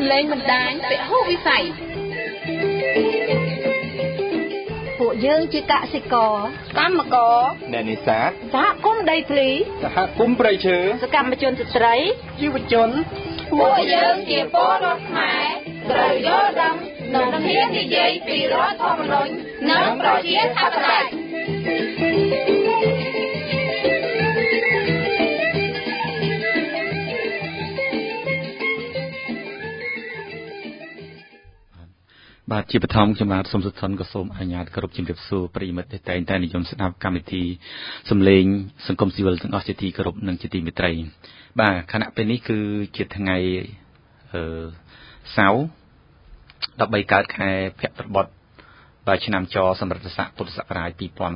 លេងបណ្ដាញពហុវិស័យពួកយើងជាកសិករកម្មករអ្នកនេសាទសហគមន៍ដីធ្លីសហគមន៍ព្រៃឈើសកម្មជនស្ត្រីយុវជនពួកយើងជាពលរដ្ឋខ្មែរត្រូវយល់ដឹងនិងហ៊ាននិយាយពីរដ្ឋធម្មនុញ្ញនិងប្រជាធិបតេយ្យបាទជាបឋមខ្ញុំបាទសូមសុខសន្តិក៏សូមអនុញ្ញាតគោរពជំរាបសួរប្រិយមិត្តតែងតែនិយមស្ដាប់កម្មវិធីសំឡេងសង្គមស៊ីវិលទាំងអស់ជាទីគោរពនិងជាទីមេត្រីបាទខណៈពេលនេះគឺជាថ្ងៃសៅរ៍13កើតខែភទ្របទបាទឆ្នាំចសម្រិតស័កពុទ្ធសករាជ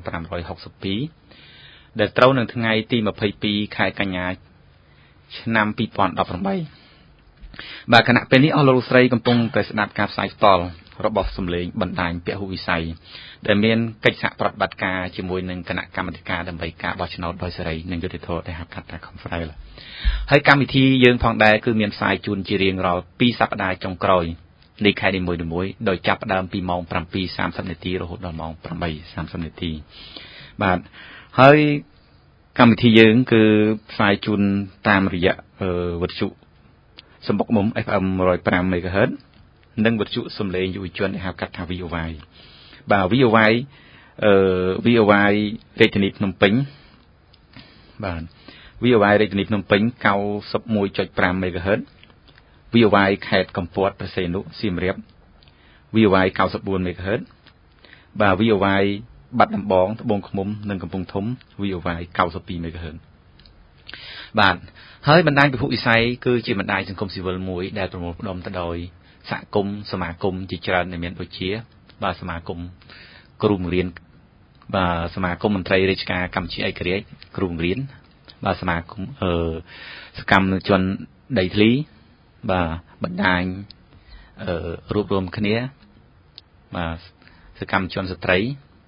2562ដែលត្រូវនឹងថ្ងៃទី22ខែកញ្ញាឆ្នាំ2018បាទខណៈពេលនេះអស់លោកស្រីកំពុងតែស្ដាប់ការផ្សាយផ្ទាល់របស់សម្លេងបណ្ដាញពហុវិស័យដែលមានកិច្ចសហប្រតិបត្តិការជាមួយនឹងគណៈកម្មាធិការដើម្បីការបោះឆ្នោតដោយសេរីនិងយុត្តិធម៌ដែលហៅកាត់ថា Conference ហើយកម្មវិធីយើងផងដែរគឺមានផ្សាយជូនជារៀងរាល់2សប្តាហ៍ចុងក្រោយនៃខែនីមួយៗដោយចាប់ផ្ដើមពីម៉ោង 7:30 នាទីរហូតដល់ម៉ោង 8:30 នាទីបាទហើយកម្មវិធីយើងគឺផ្សាយជូនតាមរយៈវិទ្យុសម្បុកមុំ FM 105 MHz និងវិទ្យុសំឡេងយុវជនហៅកាត់ថា VOY បាទ VOY VOY រាជធានីភ្នំពេញបាទ VOY រាជធានីភ្នំពេញ 91.5 MHz VOY ខេត្តកំពតព្រះសីហនុសៀមរាប VOY 94 MHz បាទ VOY បាត់ដំបងត្បូងឃ្មុំនិងកំពង់ធំ VOY 92 MHz បាទហើយបណ្ដាញពហុវិស័យគឺជាបណ្ដាញសង្គមស៊ីវិលមួយដែលប្រមូលផ្ដុំទៅដោយសហគមន៍សមាគមជាច្រើនដែលមានដូចជាបាទសមាគមគ្រូបង្រៀនបាទសមាគមមន្ត្រីរាជការកម្ពុជាឯករាជ្យគ្រូបង្រៀនបាទសមាគមសកម្មជនដីធ្លីបាទបណ្ដាញរួបរวมគ្នាបាទសកម្មជនស្ត្រី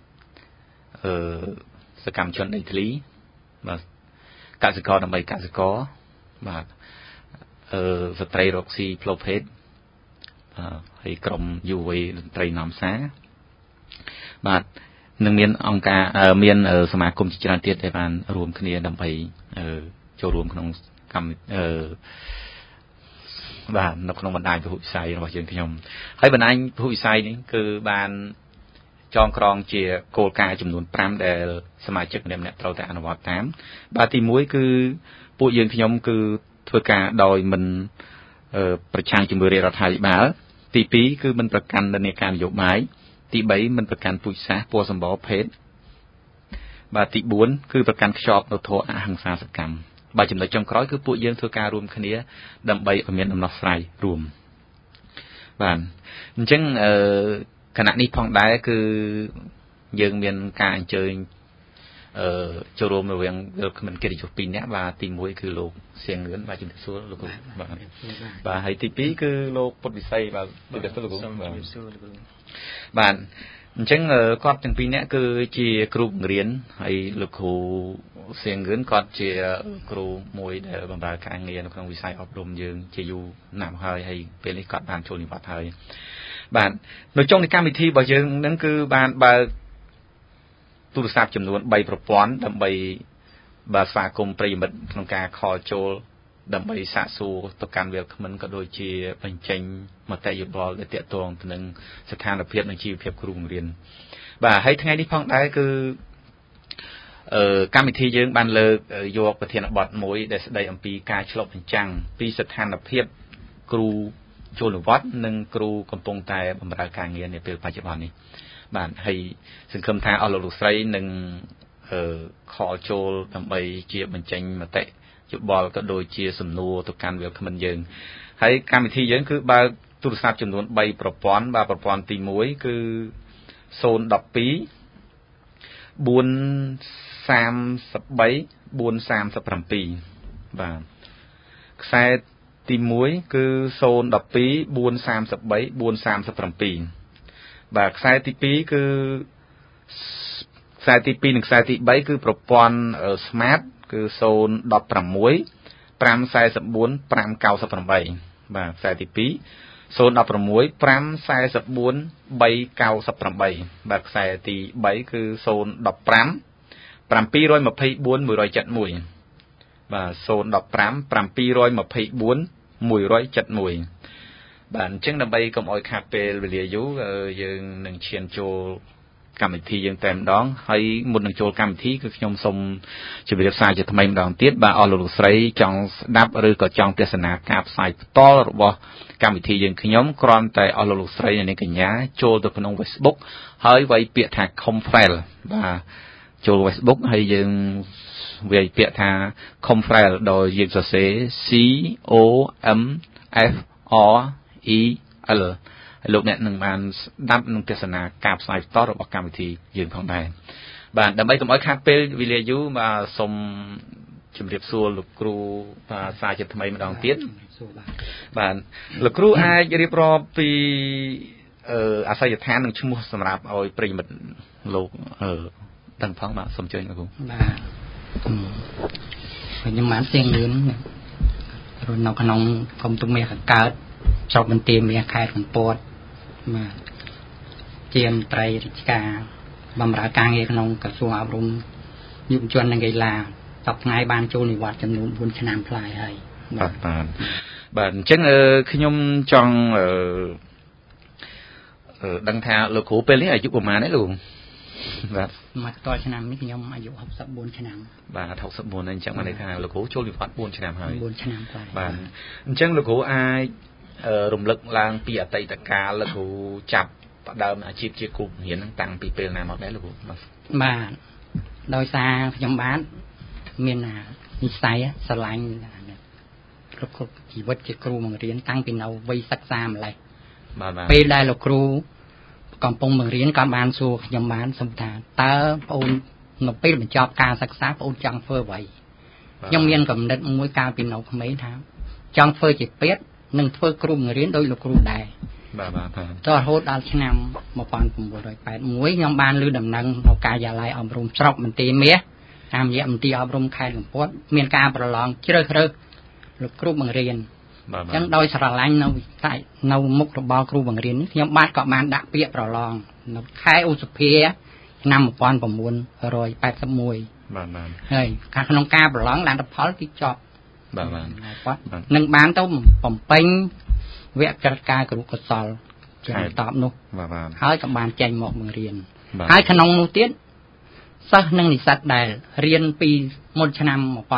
សកម្មជនដីធ្លីបាទកសិករដើម្បីកសិករបាទស្ត្រីរកស៊ីផ្លូវភេទហើយក្រុមយុវវ័យតន្ត្រីនាំសារបាទនឹងមានអង្គការមានសមាគមជាច្រើនទៀតដែលបានរួមគ្នាដើម្បីចូលរួមក្នុងកម្មបាទនៅក្នុងបណ្ដាញពហុវិស័យរបស់យើងខ្ញុំហើយបណ្ដាញពហុវិស័យនេះគឺបានចងក្រងជាគោលការណ៍ចំនួន5ដែលសមាជិកម្នាក់ៗត្រូវតែអនុវត្តតាមបាទទី1គឺពួកយើងខ្ញុំគឺធ្វើការដោយមិនប្រឆាំងជាមួយរាជរដ្ឋាភិបាលទី2គឺមិនប្រកាន់និន្នាការនយោបាយទី3មិនប្រកាន់ពូជសាសន៍ពណ៌សម្បុរភេទបាទទី4គឺប្រកាន់ខ្ជាប់នូវធម៌អហិង្សាសកម្មបាទចំណុចចុងក្រោយគឺពួកយើងធ្វើការរួមគ្នាដើម្បីឲ្យមានដំណោះស្រាយរួមបាទអញ្ចឹងគណៈនេះផងដែរគឺយើងមានការអញ្ជើញចូលរួមរវាងគ្មិនកិត្តិយស2នាក់បាទទី1គឺលោកសៀងងឿនបាទជំរាបសួរលោកបាទបាទហើយទី2គឺលោកពុទ្ធវិស័យបាទជំរាបសួរលោកបាទអញ្ចឹងគាត់ទាំងពីរនាក់គឺជាគ្រូបង្រៀនហើយលោកគ្រូសៀងងឿនគាត់ជាគ្រូមួយដែលបម្រើការងារនៅក្នុងវិស័យអប់រំយើងជាយូរណាស់ហើយពេលនេះគាត់បានចូលនិវត្តន៍ហើយបាទនៅចុងនៃកម្មវិធីរបស់យើងនឹងគឺបានបើកទូរស័ព្ទចំនួន3ប្រព័ន្ធដើម្បីបាទស្វាគមន៍ប្រិយមិត្តក្នុងការខលចូលដើម្បីសាកសួរទៅកាន់វាគ្មិនក៏ដូចជាបញ្ចេញមតិយោបល់ដែលទាក់ទងទៅនឹងស្ថានភាពនិងជីវភាពគ្រូបង្រៀនបាទហើយថ្ងៃនេះផងដែរគឺកម្មវិធីយើងបានលើកយកប្រធានបទមួយដែលស្ដីអំពីការឆ្លុះបញ្ចាំងពីស្ថានភាពគ្រូចូលនិវត្តន៍និងគ្រូកំពុងតែបម្រើការងារនាពេលបច្ចុប្បន្ននេះបាទហើយសង្ឃឹមថាអស់លោកស្រីនឹងខលចូលដើម្បីជាបញ្ចេញមតិយោបល់ក៏ដូចជាសំណួរទៅកាន់វាគ្មិនយើងហើយកម្មវិធីយើងគឺបើកទូរស័ព្ទចំនួន3ប្រព័ន្ធបាទប្រព័ន្ធទី1គឺ012 433 437បាទខ្សែទី1គឺ012 433 437បាទខ្សែទី2គឺខ្សែទី2និងខ្សែទី3គឺប្រព័ន្ធ Smart គឺ016 544 598បាទខ្សែទី2 016 544 398បាទខ្សែទី3គឺ015 724 171បាទ015 724 171បាទអញ្ចឹងដើម្បីកុំឲ្យខាតពេលវេលាយូរយើងនឹងឈានចូលកម្មវិធីយើងតែម្ដងហើយមុននឹងចូលកម្មវិធីគឺខ្ញុំសូមជម្រាបសារជាថ្មីម្ដងទៀតបាទអស់លោកស្រីចង់ស្ដាប់ឬក៏ចង់ទស្សនាការផ្សាយផ្ទាល់របស់កម្មវិធីយើងខ្ញុំគ្រាន់តែអស់លោកស្រីនិងកញ្ញាចូលទៅក្នុង Facebook ហើយវាយពាក្យថា Confrel បាទចូល Facebook ហើយយើងវាយពាក្យថា Confrel ដោយយើងសរសេរ C O M F R E L លោកអ្នកនឹងបានស្ដាប់និងទស្សនាការផ្សាយផ្ទាល់របស់កម្មវិធីយើងផងដែរបាទដើម្បីកុំឲ្យខាតពេលវេលាយូរបាទសូមជម្រាបសួរលោកគ្រូភាសាជាថ្មីម្ដងទៀតបាទលោកគ្រូអាចរៀបរាប់ពីអាសយដ្ឋាននិងឈ្មោះសម្រាប់ឲ្យប្រិយមិត្តលោកដឹងផងបាទសូមអញ្ជើញលោកគ្រូបាទខ្ញុំបានផ្សេងលឿនរស់នៅក្នុងក្រុមទុំមាសកើតស្រុកបន្ទាយមាសខេត្តកំពតបាទជាមន្ត្រីរាជការបម្រើការងារក្នុងក្រសួងអប់រំយុវជននិងកីឡាតបថ្ងៃបានចូលនិវត្តន៍ចំនួន4ឆ្នាំផ្លាយហើយបាទអញ្ចឹងខ្ញុំចង់ដឹងថាលោកគ្រូពេលនេះអាយុប្រហែលទេលោកបាទមកតឆ្នាំនេះខ្ញុំអាយុ64ឆ្នាំបាទ64អញ្ចឹងបានន័យថាលោកគ្រូចូលនិវត្តន៍4ឆ្នាំហើយ 4ឆ្នាំផ្លាយបាទអញ្ចឹងលោកគ្រូអាចរំលឹកឡើងពីអតីតកាលលោកគ្រូចាប់ផ្ដើមអាជីពជាគ្រូបង្រៀនហ្នឹងតាំងពីពេលណាមកដែរលោកគ្រូបាទដោយសារខ្ញុំបានមាននិស្ស័យស្រឡាញ់គ្រប់ជីវិតជាគ្រូបង្រៀនតាំងពីនៅវ័យសិក្សាម្លេះបាទពេលដែលលោកគ្រូកំពុងបង្រៀនក៏បានសួរខ្ញុំបានសំថាតើបងអូននៅពេលបញ្ចប់ការសិក្សាបងអូនចង់ធ្វើអ្វីខ្ញុំមានកំណត់មួយកាលពីនៅក្មេងថាចង់ធ្វើជាពេទ្យនិងធ្វើគ្រូបង្រៀនដោយលោកគ្រូដែរបាទតរហូតដល់ឆ្នាំ1981ខ្ញុំបានលើដំណឹងនៅការិយាល័យអប់រំស្រុកបន្ទាយមាសតាមរយៈមន្ទីរអប់រំខេត្តកំពតមានការប្រឡងជ្រើសរើសលោកគ្រូបង្រៀនអញ្ចឹងដោយស្រឡាញ់នៅវិស័យនៅមុខរបរគ្រូបង្រៀននេះខ្ញុំបាទក៏បានដាក់ពាក្យប្រឡងនៅខែឧសភាឆ្នាំ1981 បាទហើយក្នុងការប្រឡងលទ្ធផលគឺចប់បាទនឹងបានទៅបំពេញវគ្គកិច្ចការគ្រូកុសលជាតបនោះបាទហើយក៏បានចេញមកបង្រៀនហើយក្នុងនោះទៀតសិស្សនិងនិស្សិតដែលរៀនពីមុនឆ្នាំ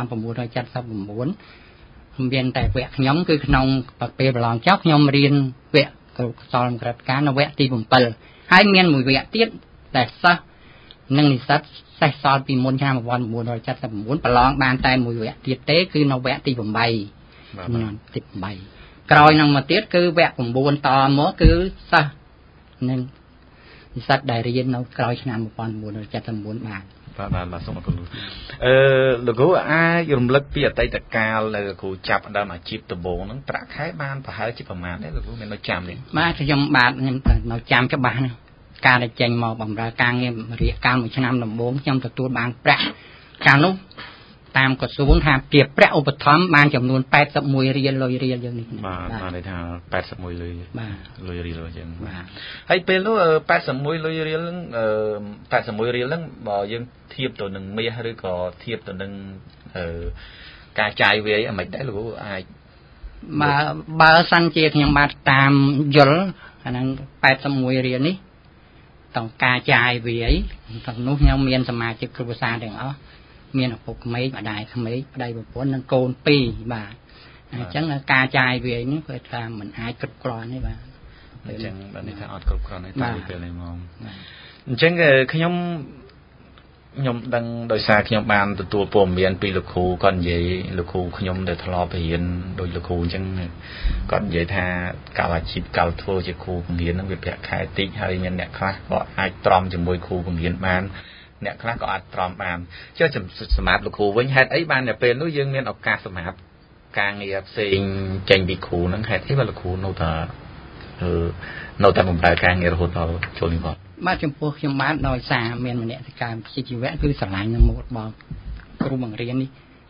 1979មានតែវគ្គខ្ញុំគឺក្នុងពេលប្រឡងចប់ខ្ញុំរៀនវគ្គគ្រូកុសលក្រិតការនៅវគ្គទី7ហើយមានមួយវគ្គទៀតដែលសិស្សនិងនិស្សិតសេះសល់ពីមុនឆ្នាំ1979ប្រឡងបានតែមួយវគ្គទៀតទេគឺនៅវគ្គទី8ទី8ក្រោយនឹងមកទៀតគឺវគ្គ9តមកគឺសិស្សនិងនិស្សិតដែលរៀននៅក្រោយឆ្នាំ1979 បាទសូមអរគុណលោកគ្រូអាចរំលឹកពីអតីតកាលលោកគ្រូចាប់ដើមអាជីពដំបូងហ្នឹងប្រាក់ខែបានប្រហែលជាប្រមាណទេលោកគ្រូមាននៅចាំទេបាទខ្ញុំបាទនៅចាំច្បាស់ណាស់ការដែលចេញមកបម្រើការងាររយៈកាល1ឆ្នាំដំបូងខ្ញុំទទួលបានប្រាក់កាលនោះតាមក្រសួងថាជាប្រាក់ឧបត្ថម្ភបានចំនួន81រៀលលុយរៀលយើងនេះបាទន័យថា81លុយលុយរៀលយើងបាទហើយពេលនោះ81លុយរៀលហ្នឹង81រៀលហ្នឹងបើយើងធៀបទៅនឹងមាសឬក៏ធៀបទៅនឹងការចាយវាយអាមិនដែរលោកអាចបើសិនជាខ្ញុំបាទតាមយល់អាហ្នឹង81រៀលនេះតង់ការចាយវាយទាំងនោះខ្ញុំមានសមាជិកគ្រួសារទាំងអស់មានឪពុកក្មេកម្ដាយក្មេកប្តីប្រពន្ធនិងកូន2បាទអញ្ចឹងការចាយវាយនេះគឺថាមិនអាចគ្រប់គ្រាន់ទេបាទអញ្ចឹងបើនេះថាអត់គ្រប់គ្រាន់ទេតាំងពីពេលនេះមកអញ្ចឹងខ្ញុំដឹងដោយសារខ្ញុំបានទទួលព័ត៌មានពីលោកគ្រូគាត់និយាយលោកគ្រូខ្ញុំដែលធ្លាប់រៀនដោយលោកគ្រូអញ្ចឹងគាត់និយាយថាកាលអាជីពកាលធ្វើជាគ្រូបង្រៀនហ្នឹងវាប្រាក់ខែតិចហើយមានអ្នកខ្លះក៏អាចទ្រាំជាមួយគ្រូបង្រៀនបានអ្នកខ្លះក៏អាចទ្រាំបានចុះសម្រាប់លោកគ្រូវិញហេតុអីបានតែពេលនោះយើងមានឱកាសសម្រាប់ការងារផ្សេងចេញពីគ្រូហ្នឹងហេតុអីបើលោកគ្រូនៅតែបម្រើការងាររហូតដល់ចូលនិវត្តន៍បាទចំពោះខ្ញុំបានដោយសារមានមនសិការវិជ្ជាជីវៈគឺស្រឡាញ់នឹងមុខរបរគ្រូបង្រៀននេះ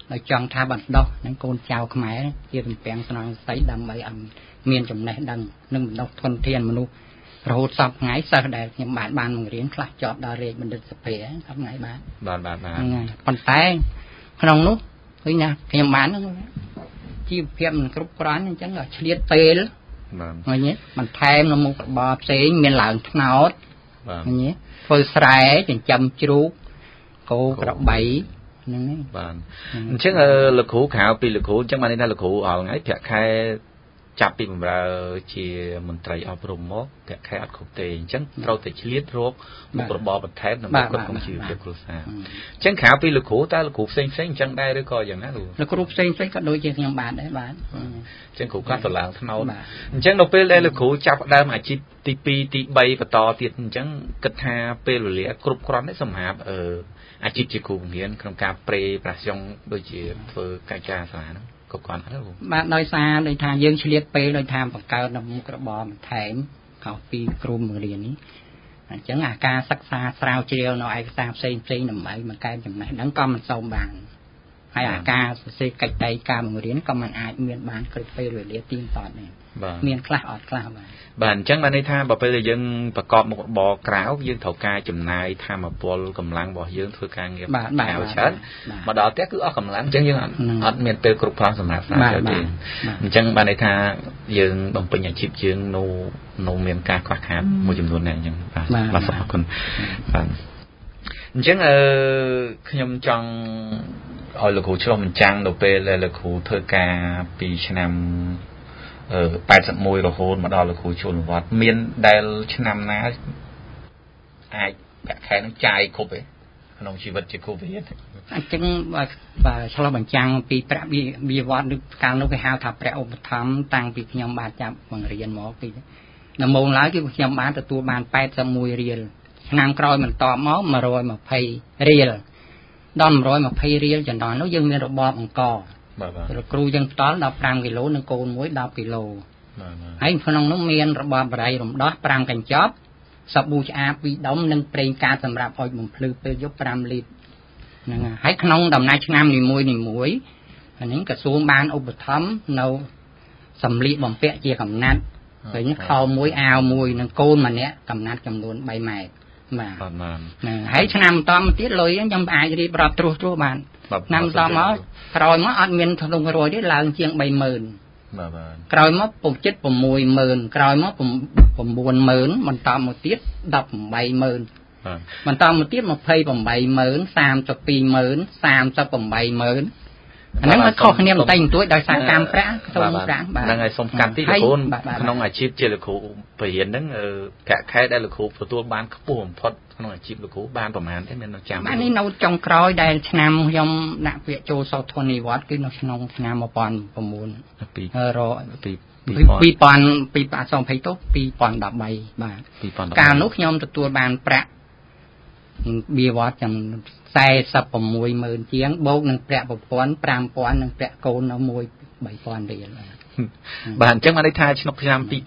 ដោយចង់ថាបណ្ដោះនឹងកូនចៅខ្មែរជាទំពាំងស្នងស័យដើម្បីឲ្យមានចំណេះដឹងនិងបណ្ដោះធនធានមនុស្សរហូតសពថ្ងៃសិស្សដែលខ្ញុំបានបង្រៀនខ្លះជាប់ដល់រាជបណ្ឌិតសភាសពថ្ងៃបានប៉ុន្តែក្នុងនោះឃើញណាខ្ញុំបានជីវភាពមិនគ្រប់គ្រាន់អញ្ចឹងក៏ឆ្លៀតពេលឃើញទេបន្ថែមនៅមុខរបរផ្សេងមានឡើងថ្នោតឃើញទេធ្វើស្រែចិញ្ចឹមជ្រូកគោក្របីហ្នឹងបាទអញ្ចឹងលោកគ្រូក្រៅពីលោកគ្រូអញ្ចឹងបានន័យថាលោកគ្រូអល់ថ្ងៃប្រាក់ខែចាប់ពីបម្រើជាមន្ត្រីអប់រំមកប្រាក់ខែអត់គ្រប់ទេអញ្ចឹងត្រូវតែឆ្លៀតរកមុខរបរបន្ថែមដើម្បីគ្រប់គ្រងជីវភាពគ្រួសារអញ្ចឹងក្រៅពីលោកគ្រូតើលោកគ្រូផ្សេងអញ្ចឹងដែរឬក៏យ៉ាងណាលោកគ្រូផ្សេងក៏ដូចជាខ្ញុំបានដែរបាទអញ្ចឹងគ្រូខ្លះទៅឡើងថ្នោតអញ្ចឹងនៅពេលដែលលោកគ្រូចាប់ដើមអាជីពទី2ទី3បន្តទៀតអញ្ចឹងគិតថាពេលវេលាគ្រប់គ្រាន់ទេសម្រាប់អាជីពជាគ្រូបង្រៀនក្នុងការប្រេប្រាសយ៉ងដូចជាធ្វើកិច្ចការសាលាហ្នឹងក៏គាត់ហ្នឹងបាទដោយសារដូចថាយើងឆ្លៀតពេលដោយថាបង្កើតនៅមុខរបរបន្ថែមខុសពីគ្រូបង្រៀននេះអញ្ចឹងអាការសិក្សាស្រាវជ្រាវនៅឯកសារផ្សេងដើម្បីបង្កើនចំណេះដឹងក៏មិនសូមបានហើយអាការសរសេរកិច្ចតែការបង្រៀនក៏មិនអាចមានបានគ្រប់ពេលវេលាទៀងទាត់ដែរមានខ្លះអត់ខ្លះបាទអញ្ចឹងបានន័យថាបើពេលដែលយើងប្រកបមុខរបរក្រៅយើងត្រូវការចំណាយធម៌ពលកម្លាំងរបស់យើងធ្វើការងារច្រើនមកដល់ផ្ទះគឺអស់កម្លាំងអញ្ចឹងយើងអត់មានពេលគ្រប់គ្រាន់សម្រាប់ស្រាវជ្រាវទេអញ្ចឹងបានន័យថាយើងបំពេញអាជីពយើងនៅមានការខ្វះខាតមួយចំនួនដែរអញ្ចឹងបាទសូមអរគុណបាទអញ្ចឹងខ្ញុំចង់ឲ្យលោកគ្រូឆ្លុះបញ្ចាំងនៅពេលដែលលោកគ្រូធ្វើការពីឆ្នាំ81រហូតមកដល់លោកគ្រូចូលនិវត្តន៍មានដែលឆ្នាំណាអាចប្រាក់ខែនឹងចាយគ្រប់ទេក្នុងជីវិតជាគ្រូវិទ្យាអញ្ចឹងបាទឆ្លុះបញ្ចាំងពីប្រាក់វិវត្តន៍ឬកាលនោះគេហៅថាប្រាក់ឧបត្ថម្ភតាំងពីខ្ញុំបានចាប់បង្រៀនមកពីដំបូងឡើយគឺខ្ញុំបានទទួលបាន81រៀលឆ្នាំក្រោយបន្តមក120រៀលដល់120រៀលចន្លោះនោះយើងមានរបបអង្គបាទគ្រូយើងផ្ដល់15គីឡូនិងកូនមួយ10គីឡូហើយក្នុងនោះមានរបបបរិយរំដោះ5កញ្ចប់សាប៊ូឆ្អាប2ដុំនិងប្រេងកាតសម្រាប់អុជបំភ្លឺពេលយប់5លីត្រហ្នឹងហើយក្នុងដំណាច់ឆ្នាំនីមួយអានេះក្រសួងបានឧបត្ថម្ភនៅសម្លៀកបំពាក់ជាកំណាត់ឃើញខោមួយអាវមួយនិងកូនម្នាក់កំណាត់ចំនួន3ម៉ែត្របាទហ្នឹងហើយឆ្នាំបន្តមកទៀតលុយខ្ញុំអាចរៀបរាប់ត្រួសបានឆ្នាំបន្តមកក្រោយមកអត់មានក្នុង100ទេឡើងជាង30000 បាទក្រោយមកពុំចិត្ត60000ក្រោយមក90000បន្តមកទៀត18000បន្តមកទៀត28000 32000 38000អាហ្នឹងមកខុសគ្នាបន្តិចបន្តួចដោយសារកម្មប្រាក់សូមប្រាក់បាទហ្នឹងហើយសូមកាត់ទីលោកគ្រូក្នុងអាជីពជាលោកគ្រូបរិញ្ញាហ្នឹងប្រាក់ខែដែលលោកគ្រូទទួលបានខ្ពស់បំផុតក្នុងអាជីពលោកគ្រូបានប្រហែលទេមាននៅចាំបាននេះនៅចុងក្រោយដែលឆ្នាំខ្ញុំដាក់ពាក្យចូលសោធននិវត្តន៍គឺនៅក្នុងឆ្នាំ2009កាលនោះខ្ញុំទទួលបានប្រាក់បៀវត្តចំ460000ជាងបូកនឹងប្រាក់ប្រព័ន្ធ5000និងប្រាក់កូននៅមួយ3000រៀលបាទអញ្ចឹងបានន័យថាឆ្នាំ2013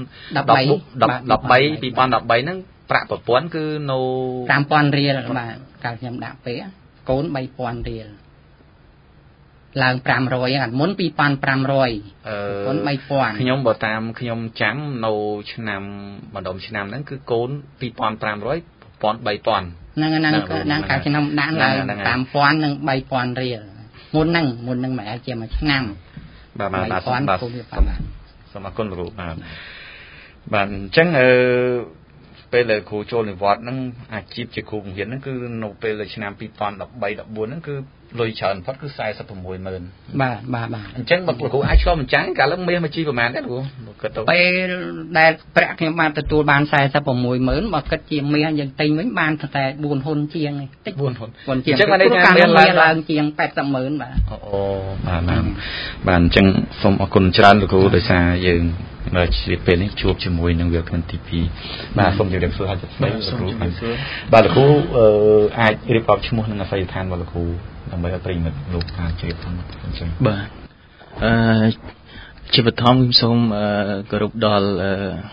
ហ្នឹងប្រាក់ប្រព័ន្ធគឺនៅ 5000រៀលបាទកាលខ្ញុំដាក់ពេលកូន3000រៀលឡើង500ហ្នឹងមុន2500កូន3000 ខ្ញុំបើតាមខ្ញុំចាំនៅឆ្នាំម្ដុំឆ្នាំហ្នឹងគឺកូន2500 3000 ហ្នឹងកាលឆ្នាំដាក់ឡើង5000និង3000រៀលមុនហ្នឹងមិនអាចជាមួយឆ្នាំបាទសូមអរគុណលោកបាទអញ្ចឹងពេលដែលគ្រូចូលនិវត្តន៍ហ្នឹងអាជីពជាគ្រូបង្រៀនហ្នឹងគឺនៅពេលឆ្នាំ2013 14ហ្នឹងគឺលុយច្រើនផុតគឺ46000 បាទអញ្ចឹងបើគ្រូអាចឆ្លុះបញ្ចាំងកាលមាសមកជីប្រហែលដែរគ្រូគិតទៅពេលដែលប្រាក់ខ្ញុំបានទទួលបាន46000បើគិតជាមាសយើងទិញវិញបានតែ4ហ៊ុនជាងតិច 4ហ៊ុនជាងអញ្ចឹងបានមាសឡើងជាង80000បាទអូបាទអញ្ចឹងសូមអរគុណច្រើនលោកគ្រូដោយសារយើងនៅជ្រាបពេលនេះជួបជាមួយនឹងវាគ្មិនទី2បាទសូមជម្រាបសួរឲ្យស្ដីលោកគ្រូបាទលោកគ្រូអាចរៀបរាប់ឈ្មោះនិងអាសយដ្ឋានរបស់លោកគ្រូដើម្បីឲ្យប្រិយមិត្តលោកបានជ្រាបផងអញ្ចឹងបាទជាបឋមខ្ញុំសូមគោរពដល់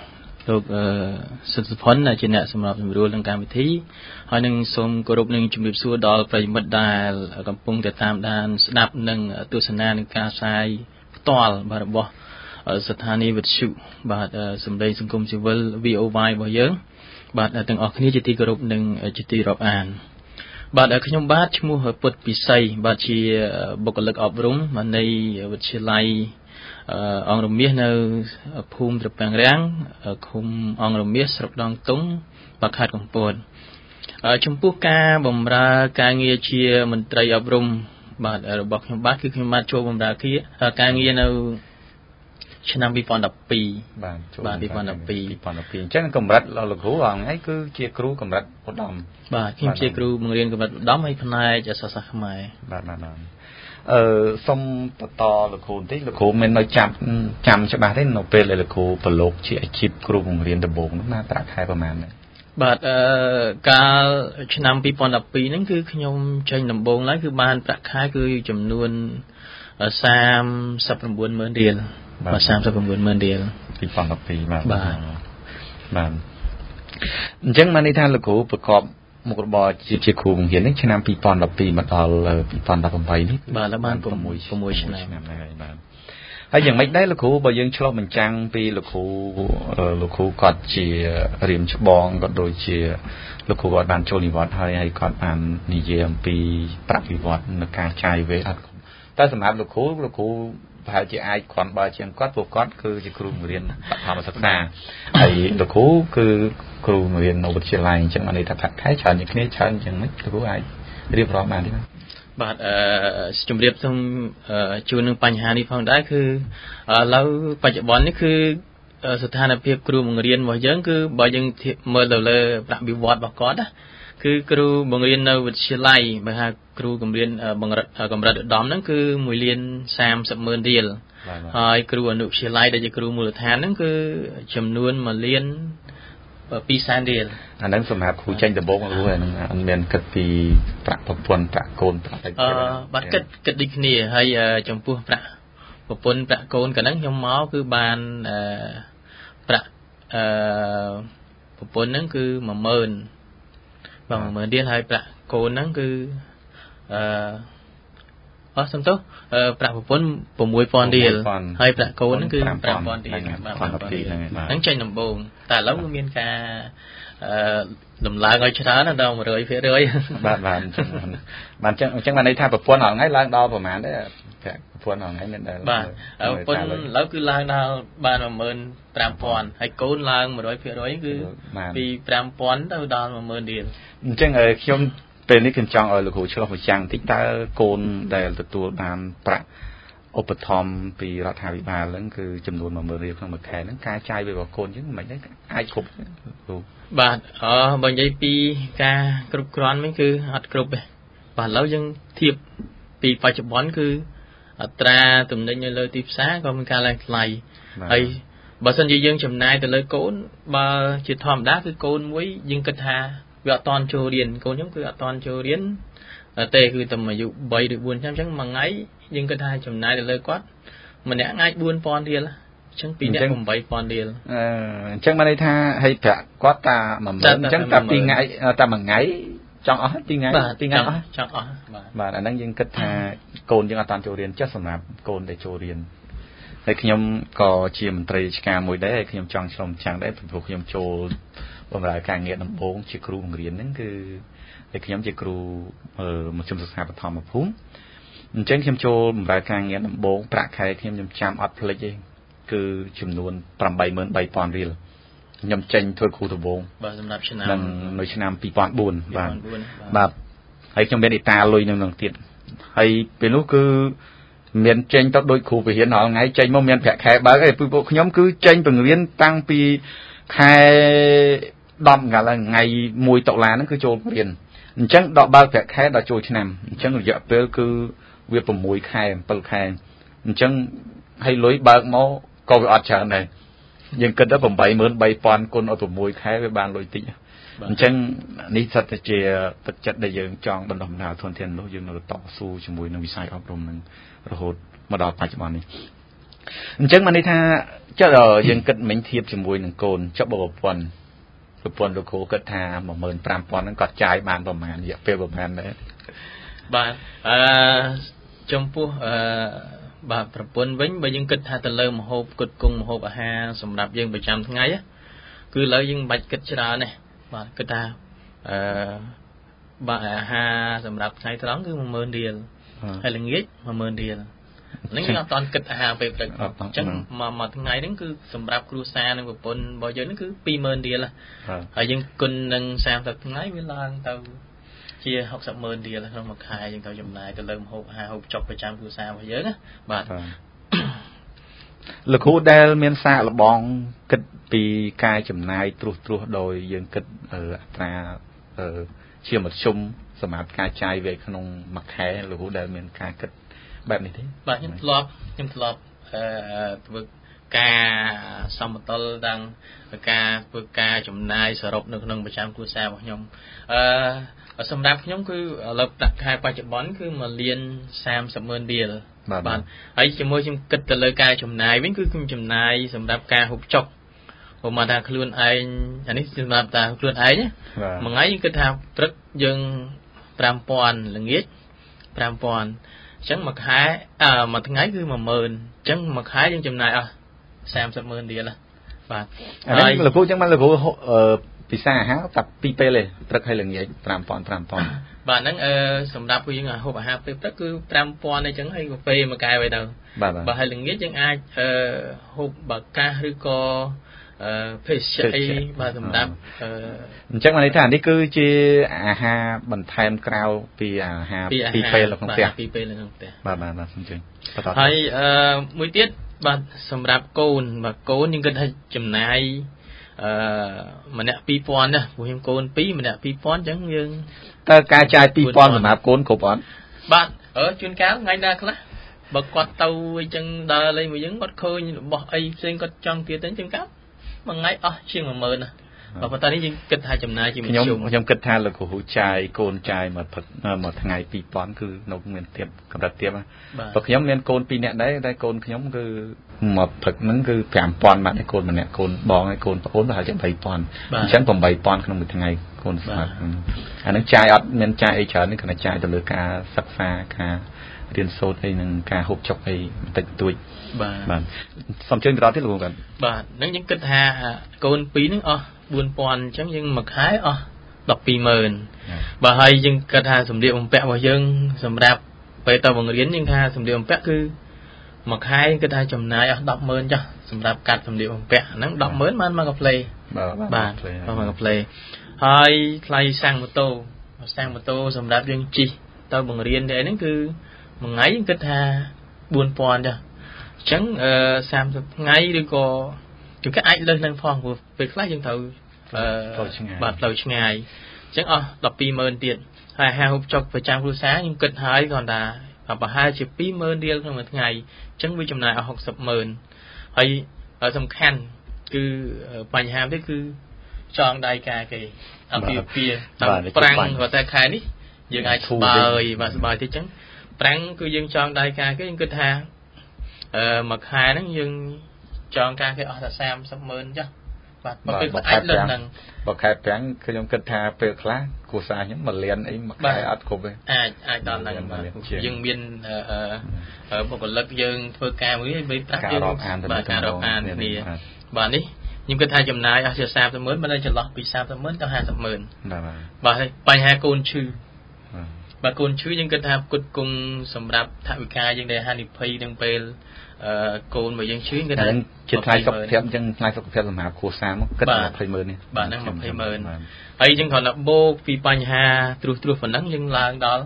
លោកសិទ្ធិផុនជាអ្នកសម្រាប់សម្រួលនឹងកម្មវិធីហើយនឹងសូមគោរពនឹងជំរាបសួរដល់ប្រិយមិត្តដែលកំពុងតែតាមដានស្ដាប់និងទស្សនានឹងការផ្សាយផ្ទាល់របស់ស្ថានីយ៍វិទ្យុបាទសម្លេងសង្គមស៊ីវិល VOY របស់យើងបាទទាំងអស់គ្នាជាទីគោរពនិងជាទីរាប់អានបាទខ្ញុំបាទឈ្មោះពុទ្ធពិសីបាទជាបុគ្គលិកអប់រំនៃវិទ្យាល័យអង្គរមាសនៅភូមិត្រពាំងរាំងឃុំអង្គរមាសស្រុកដងតុងបាទខេត្តកំពតចំពោះការបម្រើការងារជាមន្ត្រីអប់រំបាទរបស់ខ្ញុំបាទគឺខ្ញុំបាទចូលបម្រើការងារនៅឆ្នាំ 2012 បាទចូល 2012 អញ្ចឹងកម្រិតលោកគ្រូហ្នឹងគឺជាគ្រូកម្រិតឧត្តមបាទខ្ញុំជាគ្រូបង្រៀនកម្រិតឧត្តមហើយផ្នែកអក្សរសាស្ត្រខ្មែរបាទសុំបន្តលោកគ្រូបន្តិចលោកគ្រូមិននៅចាំច្បាស់ទេនៅពេលដែលលោកគ្រូប្រឡូកជាអាជីពគ្រូបង្រៀនដំបូងនោះណាប្រាក់ខែប្រហែលដែរបាទកាលឆ្នាំ 2012 ហ្នឹងគឺខ្ញុំចេញដំបូងឡើយគឺបានប្រាក់ខែគឺចំនួន 39,000 រៀលបាទ 39,000 រៀល 2012បាទអញ្ចឹងមកនេះថាលោកគ្រូប្រកបមុខរបរជាគ្រូបង្រៀននេះឆ្នាំ 2012 មកដល់ 2018 នេះបាទបាន6ឆ្នាំហើយបាទហើយយ៉ាងម៉េចដែរលោកគ្រូបើយើងឆ្លុះបញ្ចាំងពីលោកគ្រូគាត់ជារៀមច្បងក៏ដូចជាលោកគ្រូគាត់បានចូលនិវត្តន៍ហើយគាត់បាននិយាយអំពីប្រាក់វិវត្តនៅការចាយវេអត់តែសម្រាប់លោកគ្រូប្រហែលជាអាចគ្រាន់បើជាងគាត់ព្រោះគាត់គឺជាគ្រូបង្រៀនបឋមសិក្សាហើយលោកគ្រូគឺគ្រូបង្រៀននៅវិទ្យាល័យអញ្ចឹងអានេះថាប្រាក់ខែច្រើនជាងគ្នាច្រើនយ៉ាងម៉េចលោកគ្រូអាចរៀបរាប់បានទេបាទជំរាបសូមជួននឹងបញ្ហានេះផងដែរគឺឥឡូវបច្ចុប្បន្ននេះគឺស្ថានភាពគ្រូបង្រៀនរបស់យើងគឺបើយើងមើលទៅលើប្រាក់បៀវត្សរបស់គាត់ណាគឺគ្រូបង្រៀននៅវិទ្យាល័យបើហៅគ្រូបង្រៀនកម្រិតឧត្តមហ្នឹងគឺ 1,30,000 រៀលហើយគ្រូអនុវិទ្យាល័យដែលជាគ្រូមូលដ្ឋានហ្នឹងគឺចំនួន 1,200,000 រៀលអាហ្នឹងសម្រាប់គ្រូចេញដំបូងគ្រូហ្នឹងអត់មានគិតពីប្រាក់ប្រពន្ធប្រាក់កូនប្រាក់អីបាទគិតដូចគ្នាហើយចំពោះប្រាក់ប្រពន្ធប្រាក់កូនក៏ហ្នឹងខ្ញុំមកគឺបានប្រាក់ប្រពន្ធហ្នឹងគឺ 10,000 រៀលហើយប្រាក់កូនហ្នឹងគឺសំទោសប្រាក់ប្រពន្ធ 6,000 រៀលហើយប្រាក់កូនហ្នឹងគឺ 5,000 រៀលបាទហ្នឹងចេញដំបូងតែឥឡូវគឺមានការដំឡើងឲ្យច្រើនដល់ 100% បាទអញ្ចឹងបានន័យថាប្រពន្ធអត់ថ្ងៃឡើងដល់ប្រហែលដែរប្រាក់ប្រពន្ធអត់ថ្ងៃមានដែរបាទប្រពន្ធឥឡូវគឺឡើងដល់បាន 15,000 ហើយកូនឡើង 100% គឺពី 5,000 ទៅដល់ 10,000 រៀលអញ្ចឹងខ្ញុំពេលនេះខ្ញុំចង់ឲ្យលោកគ្រូឆ្លុះបញ្ចាំងបន្តិចតើកូនដែលទទួលបានប្រាក់ឧបត្ថម្ភពីរដ្ឋាភិបាលហ្នឹងគឺចំនួន 10,000 រៀលក្នុងមួយខែហ្នឹងការចាយវារបស់កូនយើងមិនដែរអាចគ្រប់គ្រូបាទបើនិយាយពីការគ្រប់គ្រាន់វិញគឺអត់គ្រប់ទេបាទឥឡូវយើងធៀបពីបច្ចុប្បន្នគឺអត្រាទំនិញនៅលើទីផ្សារក៏មានការឡើងថ្លៃហើយបើសិនជាយើងចំណាយទៅលើកូនបើជាធម្មតាគឺកូនមួយយើងគិតថាវាអត់តន់ចូលរៀនកូនខ្ញុំគឺអត់តន់ចូលរៀនទេគឺតែអាយុ 3 ឬ 4 ឆ្នាំអញ្ចឹងមួយថ្ងៃយើងគិតថាចំណាយទៅលើគាត់ម្នាក់អាច 4,000 រៀលអញ្ចឹងពីរនាក់ 8,000 រៀលអញ្ចឹងបានន័យថាឲ្យប្រាក់គាត់តា 10,000 អញ្ចឹងតែ2ថ្ងៃតែមួយថ្ងៃចង់អស់2ថ្ងៃអស់បាទអាហ្នឹងយើងគិតថាកូនយើងអត់តន់ចូលរៀនចេះសម្រាប់កូនដែលចូលរៀនហើយខ្ញុំក៏ជាមន្ត្រីរាជការមួយដែរហើយខ្ញុំចង់ឆ្លុំចាំងដែរព្រោះខ្ញុំចូលបម្រើការងារដំបូងជាគ្រូបង្រៀនហ្នឹងគឺហើយខ្ញុំជាគ្រូមជ្ឈមសិក្សាបឋមភូមិអញ្ចឹងខ្ញុំចូលបម្រើការងារដំបូងប្រាក់ខែខ្ញុំចាំអត់ភ្លេចទេគឺចំនួន 83,000 រៀលខ្ញុំចេញធ្វើគ្រូដំបូងបាទសម្រាប់ឆ្នាំនៅឆ្នាំ 2004 បាទហើយខ្ញុំមានអេតាលុយនឹងទៀតហើយពេលនោះគឺមានចេញទៅដូចគ្រូវិហាររាល់ថ្ងៃចេញមកមានប្រាក់ខែបើកឯពួកខ្ញុំគឺចេញបង្រៀនតាំងពីខែ10កាលថ្ងៃ1តុលាហ្នឹងគឺចូលរៀនអញ្ចឹងដល់បើកប្រាក់ខែដល់ចូលឆ្នាំអញ្ចឹងរយៈពេលគឺវា6ខែ7ខែអញ្ចឹងឲ្យលុយបើកមកក៏វាអត់ច្រើនដែរយើងគិតទៅ 83,000 គុណឲ្យ6ខែវាបានលុយតិចអញ្ចឹងនេះសិតតែជាទឹកចិត្តដែលយើងចង់បណ្ដុះបណ្ដាលធនធានមនុស្សយើងនៅតស៊ូជាមួយនឹងវិស័យអប់រំនឹងរហូតមកដល់បច្ចុប្បន្ននេះអញ្ចឹងមកនេះថាចុះដល់យើងគិតមិញធៀបជាមួយនឹងកូនចុះប្រព័ន្ធលោកគ្រូគិតថា 15,000 ហ្នឹងគាត់ចាយបានប្រហែលរយៈពេលប្រហែលដែរបាទចំពោះបាទប្រពន្ធវិញបើយើងគិតថាទៅលើម្ហូបគុតគង់ម្ហូបអាហារសម្រាប់យើងប្រចាំថ្ងៃគឺឥឡូវយើងមិនបាច់គិតច្រើនទេបាទគិតថាបាទអាហារសម្រាប់ថ្ងៃត្រង់គឺ10000រៀលហើយល្ងាច10000រៀលហ្នឹងយើងអត់តន់គិតអាហារពេលព្រឹកអញ្ចឹងមួយថ្ងៃហ្នឹងគឺសម្រាប់គ្រួសារនិងប្រពន្ធរបស់យើងហ្នឹងគឺ20000រៀលហើយយើងគុណនឹង30ថ្ងៃវាឡើងទៅជា600,000រៀលក្នុងមួយខែយើងត្រូវចំណាយទៅលើម្ហូបអាហារហូបចុកប្រចាំគ្រួសាររបស់យើងណាបាទលោកគ្រូដែលមានសាកល្បងគិតពីការចំណាយត្រួសដោយយើងគិតអត្រាជាមធ្យមសម្រាប់ការចាយវាក្នុងមួយខែលោកគ្រូដែលមានការគិតបែបនេះទេបាទខ្ញុំធ្លាប់ធ្វើការសមតុល្យដល់ការធ្វើការចំណាយសរុបនៅក្នុងប្រចាំគ្រួសាររបស់ខ្ញុំសម្រាប់ខ្ញុំគឺឥឡូវប្រាក់ខែបច្ចុប្បន្នគឺ1,30,000 រៀលបាទហើយជាមួយខ្ញុំគិតទៅលើការចំណាយវិញគឺខ្ញុំចំណាយសម្រាប់ការហូបចុកព្រោះមកថាខ្លួនឯងអានេះសម្រាប់តែខ្លួនឯងមួយថ្ងៃយើងគិតថាព្រឹកយើង5,000ល្ងាច5,000អញ្ចឹងមួយខែមួយថ្ងៃគឺ10000អញ្ចឹងមួយខែយើងចំណាយអស់30,000 រៀលបាទហើយលោកគ្រូអញ្ចឹងមកលោកគ្រូពិសាអាហារតែ2ពេលទេព្រឹកហើយល្ងាច5,000 បាទហ្នឹងសម្រាប់ពួកយើងហូបអាហារពេលព្រឹកគឺ5,000អញ្ចឹងហើយកាហ្វេមួយកែវទៅបាទហើយល្ងាចយើងអាចហូបបាកាសឬក៏ភេសជ្ជៈអីបាទសម្រាប់អញ្ចឹងមកនេះថានេះគឺជាអាហារបន្ថែមក្រៅពីអាហារ2ពេលក្នុងផ្ទះ 2ពេលក្នុងផ្ទះបាទអញ្ចឹងហើយមួយទៀតបាទសម្រាប់កូនបាទកូនយើងគិតថាចំណាយម្នាក់2,000ណាព្រោះខ្ញុំកូន2ម្នាក់2,000អញ្ចឹងយើងតើការចាយ2,000សម្រាប់កូនគ្រប់អត់បាទជួនកាលថ្ងៃណាខ្លះបើគាត់ទៅអញ្ចឹងដើរលេងមួយយើងគាត់ឃើញរបស់អីផ្សេងគាត់ចង់ទៀតទៅជួនកាលមួយថ្ងៃអស់ជាង10000ណាបើប៉ុន្តែនេះយើងគិតថាចំណាយជាមធ្យមខ្ញុំគិតថាលោកគ្រូចាយកូនចាយមួយថ្ងៃ2,000គឺនៅមានទៀតកម្រិតទៀតបើខ្ញុំមានកូន2នាក់ដែរតែកូនខ្ញុំគឺមកព្រឹកហ្នឹងគឺ5,000បាត់ឯកូនម្នាក់កូនបងឯកូនប្អូនប្រហែលជា3,000អញ្ចឹង8,000ក្នុងមួយថ្ងៃកូនស្មាត់អានឹងចាយអត់មានចាយអីច្រើននេះគ្រាន់តែចាយទៅលើការសិក្សាការរៀនសូត្រអីនឹងការហូបចុកអីបន្តិចបន្តួចបាទសូមជើញទៅដល់ទៀតលោកគ្រូបាទហ្នឹងយើងគិតថាកូន2ហ្នឹងអស់4,000អញ្ចឹងយើងមួយខែអស់120,000បាទហើយយើងគិតថាសម្លៀកបំពាក់របស់យើងសម្រាប់ពេលទៅបង្រៀនយើងថាសម្លៀកបំពាក់គឺមួយខែគិតថាចំណាយអស់10,000ចាស់សម្រាប់កាត់សម្លៀកបំពាក់ហ្នឹង10,000បានមកកាផ្លេបាទមកកាផ្លេហើយថ្លៃសាំងម៉ូតូសម្រាប់យើងជិះទៅបង្រៀនទេហ្នឹងគឺមួយថ្ងៃយើងគិតថា4,000ចាស់អញ្ចឹង30ថ្ងៃឬក៏ជួនកាលអាចលើសនឹងផងព្រោះពេលខ្លះយើងត្រូវបាទផ្លូវឆ្ងាយអញ្ចឹងអស់120,000ទៀតហើយអាហារហូបចុកប្រចាំគ្រួសារខ្ញុំគិតហើយគ្រាន់តែប្រហែលជា20000រៀលក្នុងមួយថ្ងៃអញ្ចឹងវាចំណាយអស់60,000ហើយសំខាន់គឺបញ្ហាទៀតគឺចងដៃកាគេអភិពាតាមប្រាំងគាត់តែខែនេះយើងអាចស្បើយតិចអញ្ចឹងប្រាំងគឺយើងចងដៃកាគេយើងគិតថាមួយខែហ្នឹងយើងចងការគេអស់តែ30,000ចាស់បាទពេលអាចលើសហ្នឹងបើខែប្រាំងខ្ញុំគិតថាពេលខ្លះគ្រួសារខ្ញុំ1លានអីមួយខែអត់គ្រប់ទេអាចដល់ហ្នឹងយើងមានបុគ្គលិកយើងធ្វើការមួយពេលប្រាក់យើងបាទការរាប់អានគ្នាបាទនេះខ្ញុំគិតថាចំណាយអស់ជា30,000មិនដល់ចន្លោះពី30,000ទៅ50,000បាទហើយបញ្ហាកូនឈឺបាទកូនឈឺយើងគិតថាផ្គត់ផ្គង់សម្រាប់ថវិកាយើងដែលហានិភ័យនឹងពេលកូនរបស់យើងឈឺគេថាជាថ្លៃសុខភាពអញ្ចឹងថ្លៃសុខភាពសម្រាប់គ្រួសារមកគិត20,000នេះបាទហ្នឹង20,000ហើយយើងគ្រាន់តែបូកពីបញ្ហាត្រួសប៉ុណ្ណឹងយើងឡើងដល់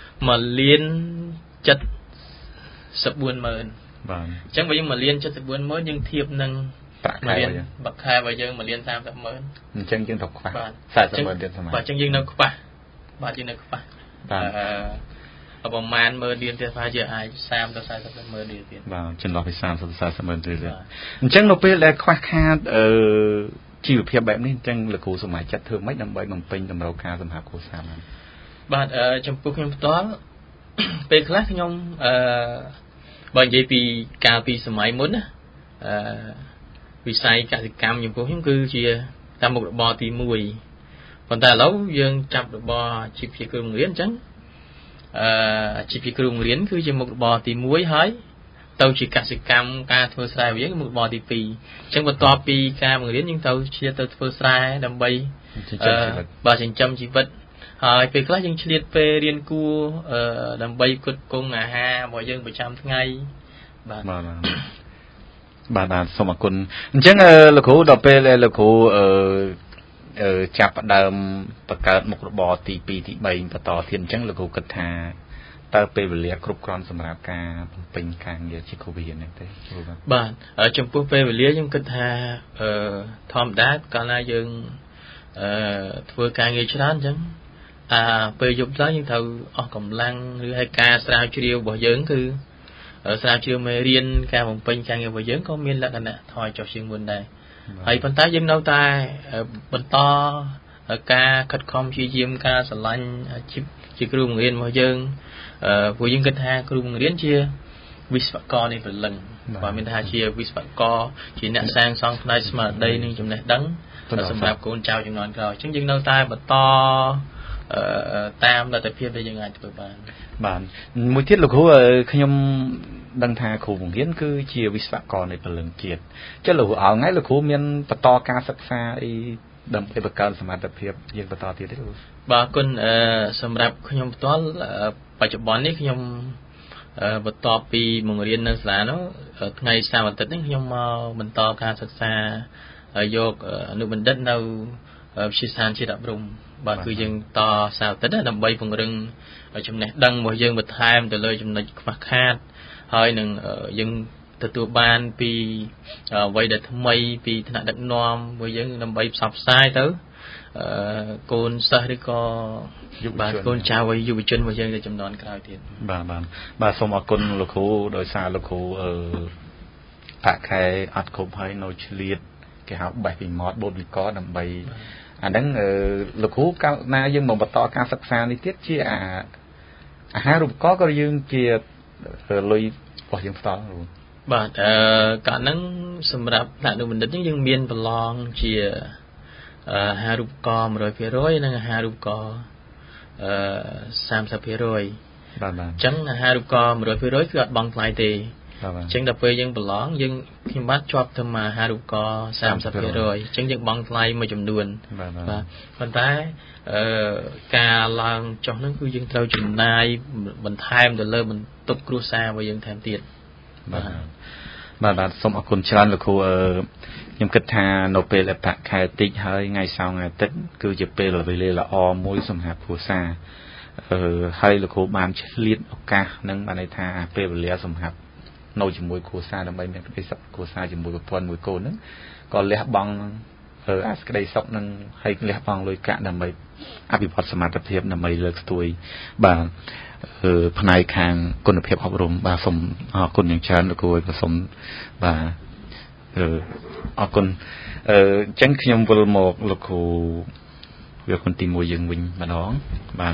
1,74,000បាទអញ្ចឹងបើយើង1,74,000យើងធៀបនឹងប្រាក់ខែបាក់ខែរបស់យើង1,30,000 អញ្ចឹងយើងត្រូវខ្វះ40,000ទៀតបាទអញ្ចឹងយើងនៅខ្វះបាទយើងនៅខ្វះប្រមាណ10000រៀលទៀតប្រហែលជាអាច30ទៅ40,000រៀលទៀតបាទចន្លោះពី30ទៅ40,000រៀលអញ្ចឹងនៅពេលដែលខ្វះខាតជីវភាពបែបនេះអញ្ចឹងលោកគ្រូសម័យចិត្តធ្វើម៉េចដើម្បីបំពេញតម្រូវការសម្រាប់គ្រួសារបាទចំពោះខ្ញុំផ្ទាល់ពេលខ្លះខ្ញុំបើនិយាយពីកាលពីសម័យមុនណាវិស័យកសិកម្មចំពោះខ្ញុំគឺជាតាមមុខរបរទី1ប៉ុន្តែឥឡូវយើងចាប់របរអាជីពជាគ្រូបង្រៀនអញ្ចឹងអាជីពជាគ្រូបង្រៀនគឺជាមុខរបរទី1ហើយទៅជាកសិកម្មការធ្វើស្រែរបស់យើងមុខរបរទី2អញ្ចឹងបន្ទាប់ពីការបង្រៀនយើងទៅធ្វើស្រែដើម្បីបើចិញ្ចឹមជីវិតហើយពេលខ្លះយើងឆ្លៀតពេលរៀនគួរដើម្បីផ្គត់ផ្គង់អាហាររបស់យើងប្រចាំថ្ងៃបាទសូមអរគុណអញ្ចឹងលោកគ្រូដល់ពេលលោកគ្រូចាប់ផ្ដើមបង្កើតមុខរបរទី2ទី3បន្តទៀតអញ្ចឹងលោកគ្រូគិតថាតើពេលវេលាគ្រប់គ្រាន់សម្រាប់ការបំពេញការងារជាគ្រូវិញ្ញាណនេះទេបាទចំពោះពេលវេលាខ្ញុំគិតថាធម្មតាកាលណាយើងធ្វើការងារច្រើនអញ្ចឹងពេលយប់ឡើងយើងត្រូវអស់កម្លាំងឬឲ្យការស្រាវជ្រាវរបស់យើងគឺស្រាវជ្រាវមេរៀនការបំពេញការងាររបស់យើងក៏មានលក្ខណៈថយចុះជាងមុនដែរហើយប៉ុន្តែយើងនៅតែបន្តការខិតខំព្យាយាមការស្រឡាញ់អាជីពជាគ្រូបង្រៀនរបស់យើងព្រោះយើងគិតថាគ្រូបង្រៀនជាវិស្វករនៃព្រលឹងបាទមានថាជាវិស្វករជាអ្នកសាងសង់ផ្នែកស្មារតីនិងចំណេះដឹងសម្រាប់កូនចៅជំនាន់ក្រោយអញ្ចឹងយើងនៅតែបន្តតាមលទ្ធភាពដែលយើងអាចធ្វើបានបាទមួយទៀតលោកគ្រូខ្ញុំដឹងថាគ្រូបង្រៀនគឺជាវិស្វករនៃព្រលឹងជាតិចុះលោកគ្រូឲ្យថ្ងៃលោកគ្រូមានបន្តការសិក្សាអីដើម្បីបង្កើនសមត្ថភាពយើងបន្តទៀតទេលោកបាទគុណសម្រាប់ខ្ញុំផ្ទាល់បច្ចុប្បន្ននេះខ្ញុំបន្ទាប់ពីបង្រៀននៅសាលានោះថ្ងៃសៅរ៍អាទិត្យនេះខ្ញុំមកបន្តការសិក្សាយកអនុបណ្ឌិតនៅវិទ្យាស្ថានជាតិអប់រំបាទគឺយើងតសៅរ៍អាទិត្យដើម្បីពង្រឹងចំណេះដឹងរបស់យើងបន្ថែមទៅលើចំណុចខ្វះខាតហើយនឹងយើងទទួលបានពីអ្វីដែលថ្មីពីថ្នាក់ដឹកនាំរបស់យើងដើម្បីផ្សព្វផ្សាយទៅកូនសិស្សឬក៏កូនចៅយុវជនរបស់យើងនៅចំនួនក្រោយទៀតបាទសូមអរគុណលោកគ្រូដោយសារលោកគ្រូតាក់ខែអត់គ្រប់ហើយនៅឆ្លៀតគេហៅបេះពីមាត់បូតវិកដើម្បីអាហ្នឹងលោកគ្រូកាលណាយើងមកបន្តការសិក្សានេះទៀតជាអាហារូបករណ៍ក៏យើងជាលុយរបស់យើងផ្ទាល់បាទកាលហ្នឹងសម្រាប់ថ្នាក់អនុបណ្ឌិតយើងមានប្រឡងជាអាហារូបករណ៍ 100% និងអាហារូបករណ៍30% បាទអញ្ចឹងអាហារូបករណ៍ 100% គឺអត់បង់ថ្លៃទេអញ្ចឹងដល់ពេលយើងប្រឡងខ្ញុំបានជាប់ទៅមកអាហារូបករណ៍ 30% អញ្ចឹងយើងបង់ថ្លៃមួយចំនួនបាទប៉ុន្តែការឡើងចុះហ្នឹងគឺយើងត្រូវចំណាយបន្ថែមទៅលើបន្ទប់គ្រួសាររបស់យើងថែមទៀតបាទសូមអរគុណច្រើនលោកគ្រូខ្ញុំគិតថានៅពេលប្រាក់ខែតិចហើយថ្ងៃសៅរ៍ថ្ងៃអាទិត្យគឺជាពេលវេលាល្អមួយសម្រាប់គ្រួសារហើយលោកគ្រូបានឆ្លៀតឱកាសនឹងបានន័យថាពេលវេលាសម្រាប់នៅជាមួយគ្រួសារដើម្បីមានក្តីសុខគ្រួសារជាមួយប្រពន្ធមួយកូនហ្នឹងក៏លះបង់អាក្តីសុខនឹងហើយលះបង់លុយកាក់ដើម្បីអភិវឌ្ឍសមត្ថភាពដើម្បីលើកស្ទួយបាទផ្នែកខាងគុណភាពអប់រំបាទសូមអរគុណយ៉ាងច្រើនលោកគ្រូឲ្យសូមបាទអរគុណអញ្ចឹងខ្ញុំវិលមកលោកគ្រូវាគុណទី1យើងវិញម្ដងបាទ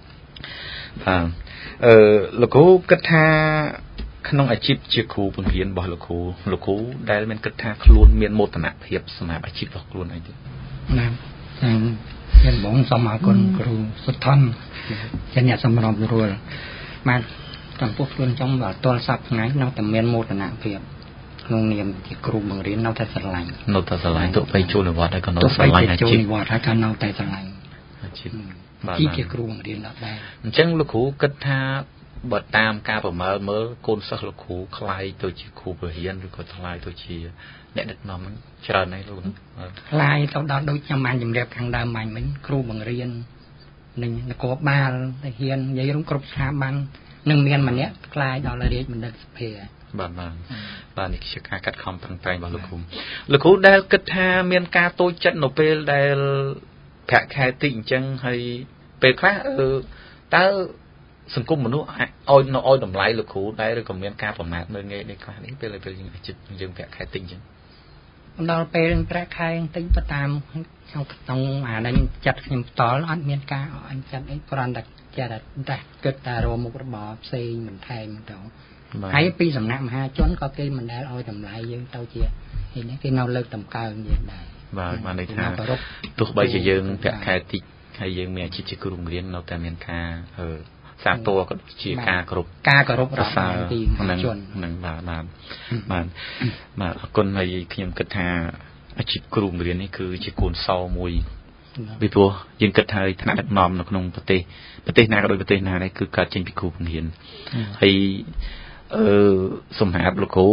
លោកគ្រូគិតថាក្នុងអាជីពជាគ្រូបង្រៀនរបស់លោកគ្រូដែលមានគិតថាខ្លួនមានមោទនភាពសម្រាប់អាជីពរបស់ខ្លួនអីទេណាខ្ញុំបងសូមអរគុណគ្រូសុថនជាអ្នកសម្របសម្រួលបាទចំពោះខ្លួនខ្ញុំទល់សប្តាហ៍ថ្ងៃនៅតែមានមោទនភាពក្នុងនាមជាគ្រូបង្រៀននៅតែស្រឡាញ់ទោះបីជួលនិវត្តន៍ហើយក៏នៅស្រឡាញ់អាជីពជួលនិវត្តន៍ហើយក៏នៅតែស្រឡាញ់អាជីពបាទជាគ្រូបង្រៀនដល់ដែរអញ្ចឹងលោកគ្រូគិតថាបើតាមការប្រមើលមើលកូនសិស្សលោកគ្រូខ្លាយទៅជាគ្រូបង្រៀនឬក៏ខ្លាយទៅជាអ្នកដឹកនាំហ្នឹងច្រើនហើយលោកខ្លាយទៅដល់ដូចខ្ញុំបានជម្រាបខាងដើមមិញគ្រូបង្រៀននិងនគរបាលដែលហ៊ាននិយាយរួមគ្រប់ស្ថាប័ននឹងមានម្នាក់ខ្លាយដល់រាជបណ្ឌិតសភាបាទនេះជាការកាត់ខំប្រឹងប្រែងរបស់លោកគ្រូដែលគិតថាមានការតូចចិត្តនៅពេលដែលប្រាក់ខែតិចអញ្ចឹងហើយពេលខ្លះតើសង្គមមនុស្សឲ្យតម្លៃលោកគ្រូដែរឬក៏មានការប្រមាថមើលងាយនេះខ្លះនេះពេលយើងអាជីពយើងប្រាក់ខែតិចអញ្ចឹងដល់ពេលប្រាក់ខែតិចទៅតាមក្នុងអានេះចាត់ខ្ញុំតល់អត់មានការអញ្ចឹងអីគ្រាន់តែចាត់តែគិតតែរកមុខរបរផ្សេងបន្ថែមទៅហើយពីសំណាក់មហាជនក៏គេមិនដែលឲ្យតម្លៃយើងទៅជានេះគេនៅលើកតម្កើងយើងដែរបាទបានន័យថាទោះបីជាយើងប្រាក់ខែតិចហើយយើងមានអាជីពជាគ្រូបង្រៀននៅតែមានការសាទរក៏ជាការគោរពរបស់ទីមហាជននឹងបាទអរគុណហើយខ្ញុំគិតថាអាជីពគ្រូបង្រៀននេះគឺជាគោលសោមួយពីព្រោះយើងគិតថាថ្នាក់ដឹកនាំនៅក្នុងប្រទេសណាក៏ដូចប្រទេសណាដែរគឺកើតចេញពីគ្រូបង្រៀនហើយសម្រាប់លោកគ្រូ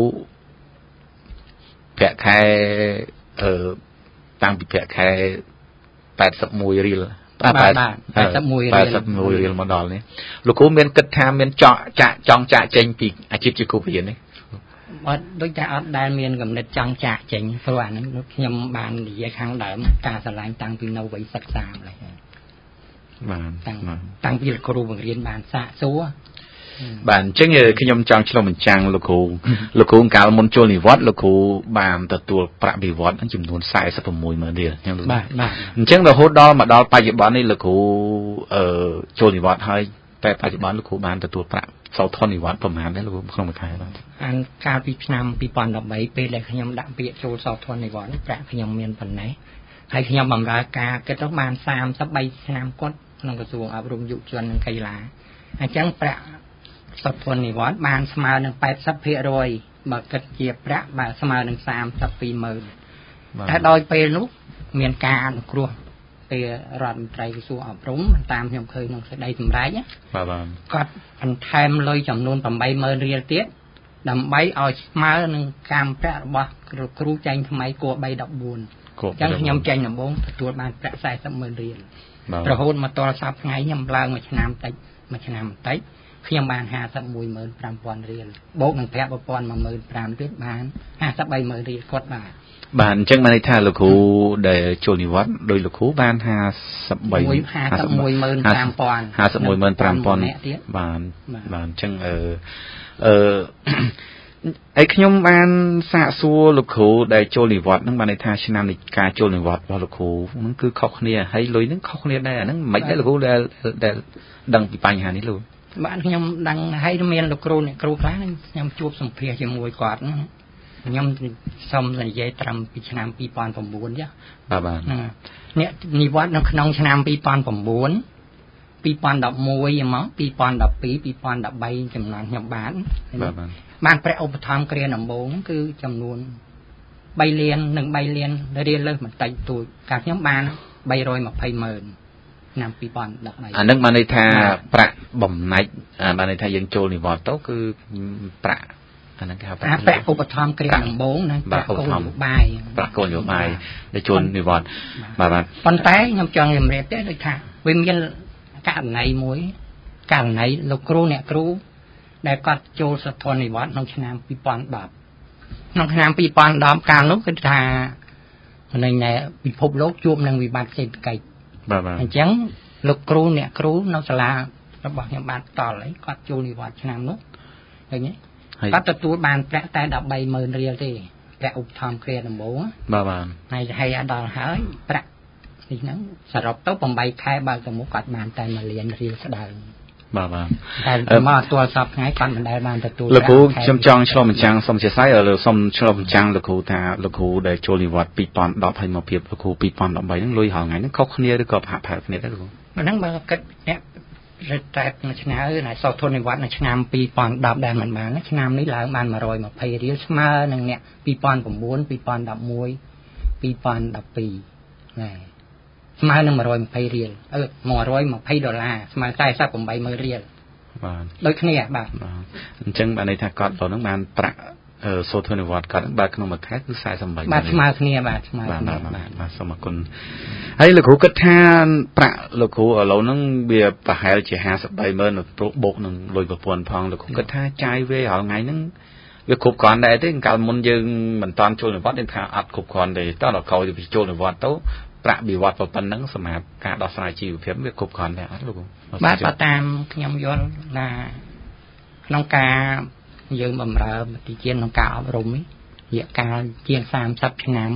ប្រាក់ខែតាំងពីប្រាក់ខែ81រៀល81រៀលមកដល់នេះលោកគ្រូមានគិតថាមានចង់ចាក់ចេញពីអាជីពជាគ្រូបង្រៀននេះអត់ដូចតែអត់ដែលមានកំណត់ចង់ចាក់ចេញព្រោះអាហ្នឹងខ្ញុំបាននិយាយខាងដើមការឆ្លាញ់តាំងពីនៅវ័យសិក្សាម្ល៉េះបាទតាំងពីគ្រូបង្រៀនបានសាកសួរបាទអញ្ចឹងខ្ញុំចង់ឆ្លុះបញ្ចាំងលោកគ្រូកាលមុនចូលនិវត្តន៍លោកគ្រូបានទទួលប្រាក់បៀវត្សចំនួន46,000រៀលខ្ញុំបាទអញ្ចឹងរហូតដល់មកដល់បច្ចុប្បន្ននេះលោកគ្រូចូលនិវត្តន៍ហើយតែបច្ចុប្បន្នលោកគ្រូបានទទួលប្រាក់សោធននិវត្តន៍ប្រមាណដែរលោកគ្រូក្នុងមួយខែបាទអានកាលពីឆ្នាំ2013ពេលដែលខ្ញុំដាក់ពាក្យចូលសោធននិវត្តន៍ប្រាក់ខ្ញុំមានប៉ុណ្ណេះហើយខ្ញុំបម្រើការគិតទៅបាន33ឆ្នាំគាត់ក្នុងក្រសួងអប់រំយុវជននិងកីឡាអញ្ចឹងប្រាក់សោធននិវត្តន៍បានស្មើនឹង 80% បើគិតជាប្រាក់បើស្មើនឹង 32,000 តែដោយពេលនោះមានការអនុគ្រោះពេលរដ្ឋមន្ត្រីក្រសួងអប់រំតាមខ្ញុំឃើញក្នុងសេចក្តីសម្រេចបាទគាត់បន្ថែមលុយចំនួន 80,000 រៀលទៀតដើម្បីឲ្យស្មើនឹងកម្មប្រាក់របស់គ្រូចែងថ្មីគួរ314អញ្ចឹងខ្ញុំចែងដំបូងទទួលបានប្រាក់ 40,000 រៀលរហូតមកដល់សប្តាហ៍ថ្ងៃខ្ញុំឡើងមួយឆ្នាំបន្តិចខ្ញុំបាន 51,500 រៀលបូកនឹងប្រាក់ប្រព័ន្ធ 15,000 ទៀតបាន 53,000 រៀលគាត់បាទអញ្ចឹងបានន័យថាលោកគ្រូដែលចូលនិវត្តន៍ដោយលោកគ្រូបាន 51,500 ទៀតបាទអញ្ចឹងហើយខ្ញុំបានសាកសួរលោកគ្រូដែលចូលនិវត្តន៍ហ្នឹងបានន័យថាឆ្នាំនៃការចូលនិវត្តន៍របស់លោកគ្រូហ្នឹងគឺខុសគ្នាហើយលុយហ្នឹងខុសគ្នាដែរអាហ្នឹងមិនដែរលោកគ្រូដែលដឹងពីបញ្ហានេះលោកបាទខ្ញុំដឹងហើយមានលោកគ្រូអ្នកគ្រូខ្លះខ្ញុំជួបសម្ភាសជាមួយគាត់ខ្ញុំសូមនិយាយត្រឹមពីឆ្នាំ2009ចាបាទអ្នកនិវត្តន៍នៅក្នុងឆ្នាំ2009 2011មក2012 2013ចំនួនខ្ញុំបានប្រាក់ឧបត្ថម្ភគ្រាដំបូងគឺចំនួន3លាននិង3លានរៀលលើសបន្តិចតួចកាលខ្ញុំបាន 320,000 ឆ្នាំ2013 អានឹងបានន័យថាប្រាក់បំណាច់បានន័យថាយើងចូលនិវត្តន៍ទៅគឺប្រាក់អាហ្នឹងគេហៅប្រាក់ឧបត្ថម្ភគ្រាដំបូងនិងប្រាក់គោលនយោបាយដែលចូលនិវត្តន៍បាទប៉ុន្តែខ្ញុំចង់ជម្រាបទេដូចថាវាមានករណីមួយករណីលោកគ្រូអ្នកគ្រូដែលគាត់ចូលសធននិវត្តន៍ក្នុងឆ្នាំ2010ក្នុងឆ្នាំ2010កាលនោះគឺថានៅពិភពលោកជួបនឹងវិបត្តិសេដ្ឋកិច្ចបាទអញ្ចឹងលោកគ្រូអ្នកគ្រូនៅសាលារបស់ខ្ញុំបានតល់អីគាត់ចូលនិវត្តន៍ឆ្នាំនោះឃើញទេគាត់ទទួលបានប្រាក់តែ 13,000 រៀលទេប្រាក់ឧបត្ថម្ភគ្រាដំបូងបាទហើយដល់ហើយប្រាក់នេះហ្នឹងសរុបទៅ8ខែបើកទៅមុខគាត់បានតែ1លានរៀលស្ដើងបាទតែមកទល់សប្តាហ៍ថ្ងៃគាត់មិនដែលបានទទួលលោកគ្រូខ្ញុំចង់ឆ្លុះបញ្ចាំងសូមជាស្អីសូមឆ្លុះបញ្ចាំងលោកគ្រូថាលោកគ្រូដែលចូលនិវត្តន៍2010ហើយមកភាពលោកគ្រូ2013ហ្នឹងលុយហៅថ្ងៃហ្នឹងខុសគ្នាឬក៏ប្រហាក់គ្នាដែរលោកគ្រូហ្នឹងបើគិតអ្នករត់តែនៅឆ្នាំណាសោធននិវត្តន៍នៅឆ្នាំ2010ដែលមិនបានឆ្នាំនេះឡើងបាន120រៀលស្មើនឹងអ្នក2009 2011 2012ណែស្មើនឹង120រៀល$120ស្មើ48,000 រៀលបាទដូចគ្នាបាទអញ្ចឹងបានន័យថាគាត់ទៅនឹងបានប្រាក់សូធននិវត្តន៍គាត់បាទក្នុងមួយខែគឺ48 បាទស្មើគ្នាបាទស្មើគ្នាបាទសូមអរគុណហើយលោកគ្រូគិតថាប្រាក់លោកគ្រូឥឡូវហ្នឹងវាប្រហែលជា53,000ព្រោះបូកនឹងលុយប្រព័ន្ធផងលោកគ្រូគិតថាចាយវារាល់ថ្ងៃហ្នឹងវាគ្រប់គ្រាន់ដែរទេកាលមុនយើងមិនតាន់ចូលនិវត្តន៍ទេថាអត់គ្រប់គ្រាន់ទេតោះដល់ក្រោយទៅចូលនិវត្តន៍ទៅប្រាក់បៀវត្សប៉ុណ្ណឹងសម្រាប់ការដោះស្រាយជីវភាពវាគ្រប់គ្រាន់ដែរអត់លោកបាទបើតាមខ្ញុំយល់ថាក្នុងការយើងបម្រើប្រតិជនក្នុងការអប់រំនេះរយៈកាលជាង30ឆ្នាំ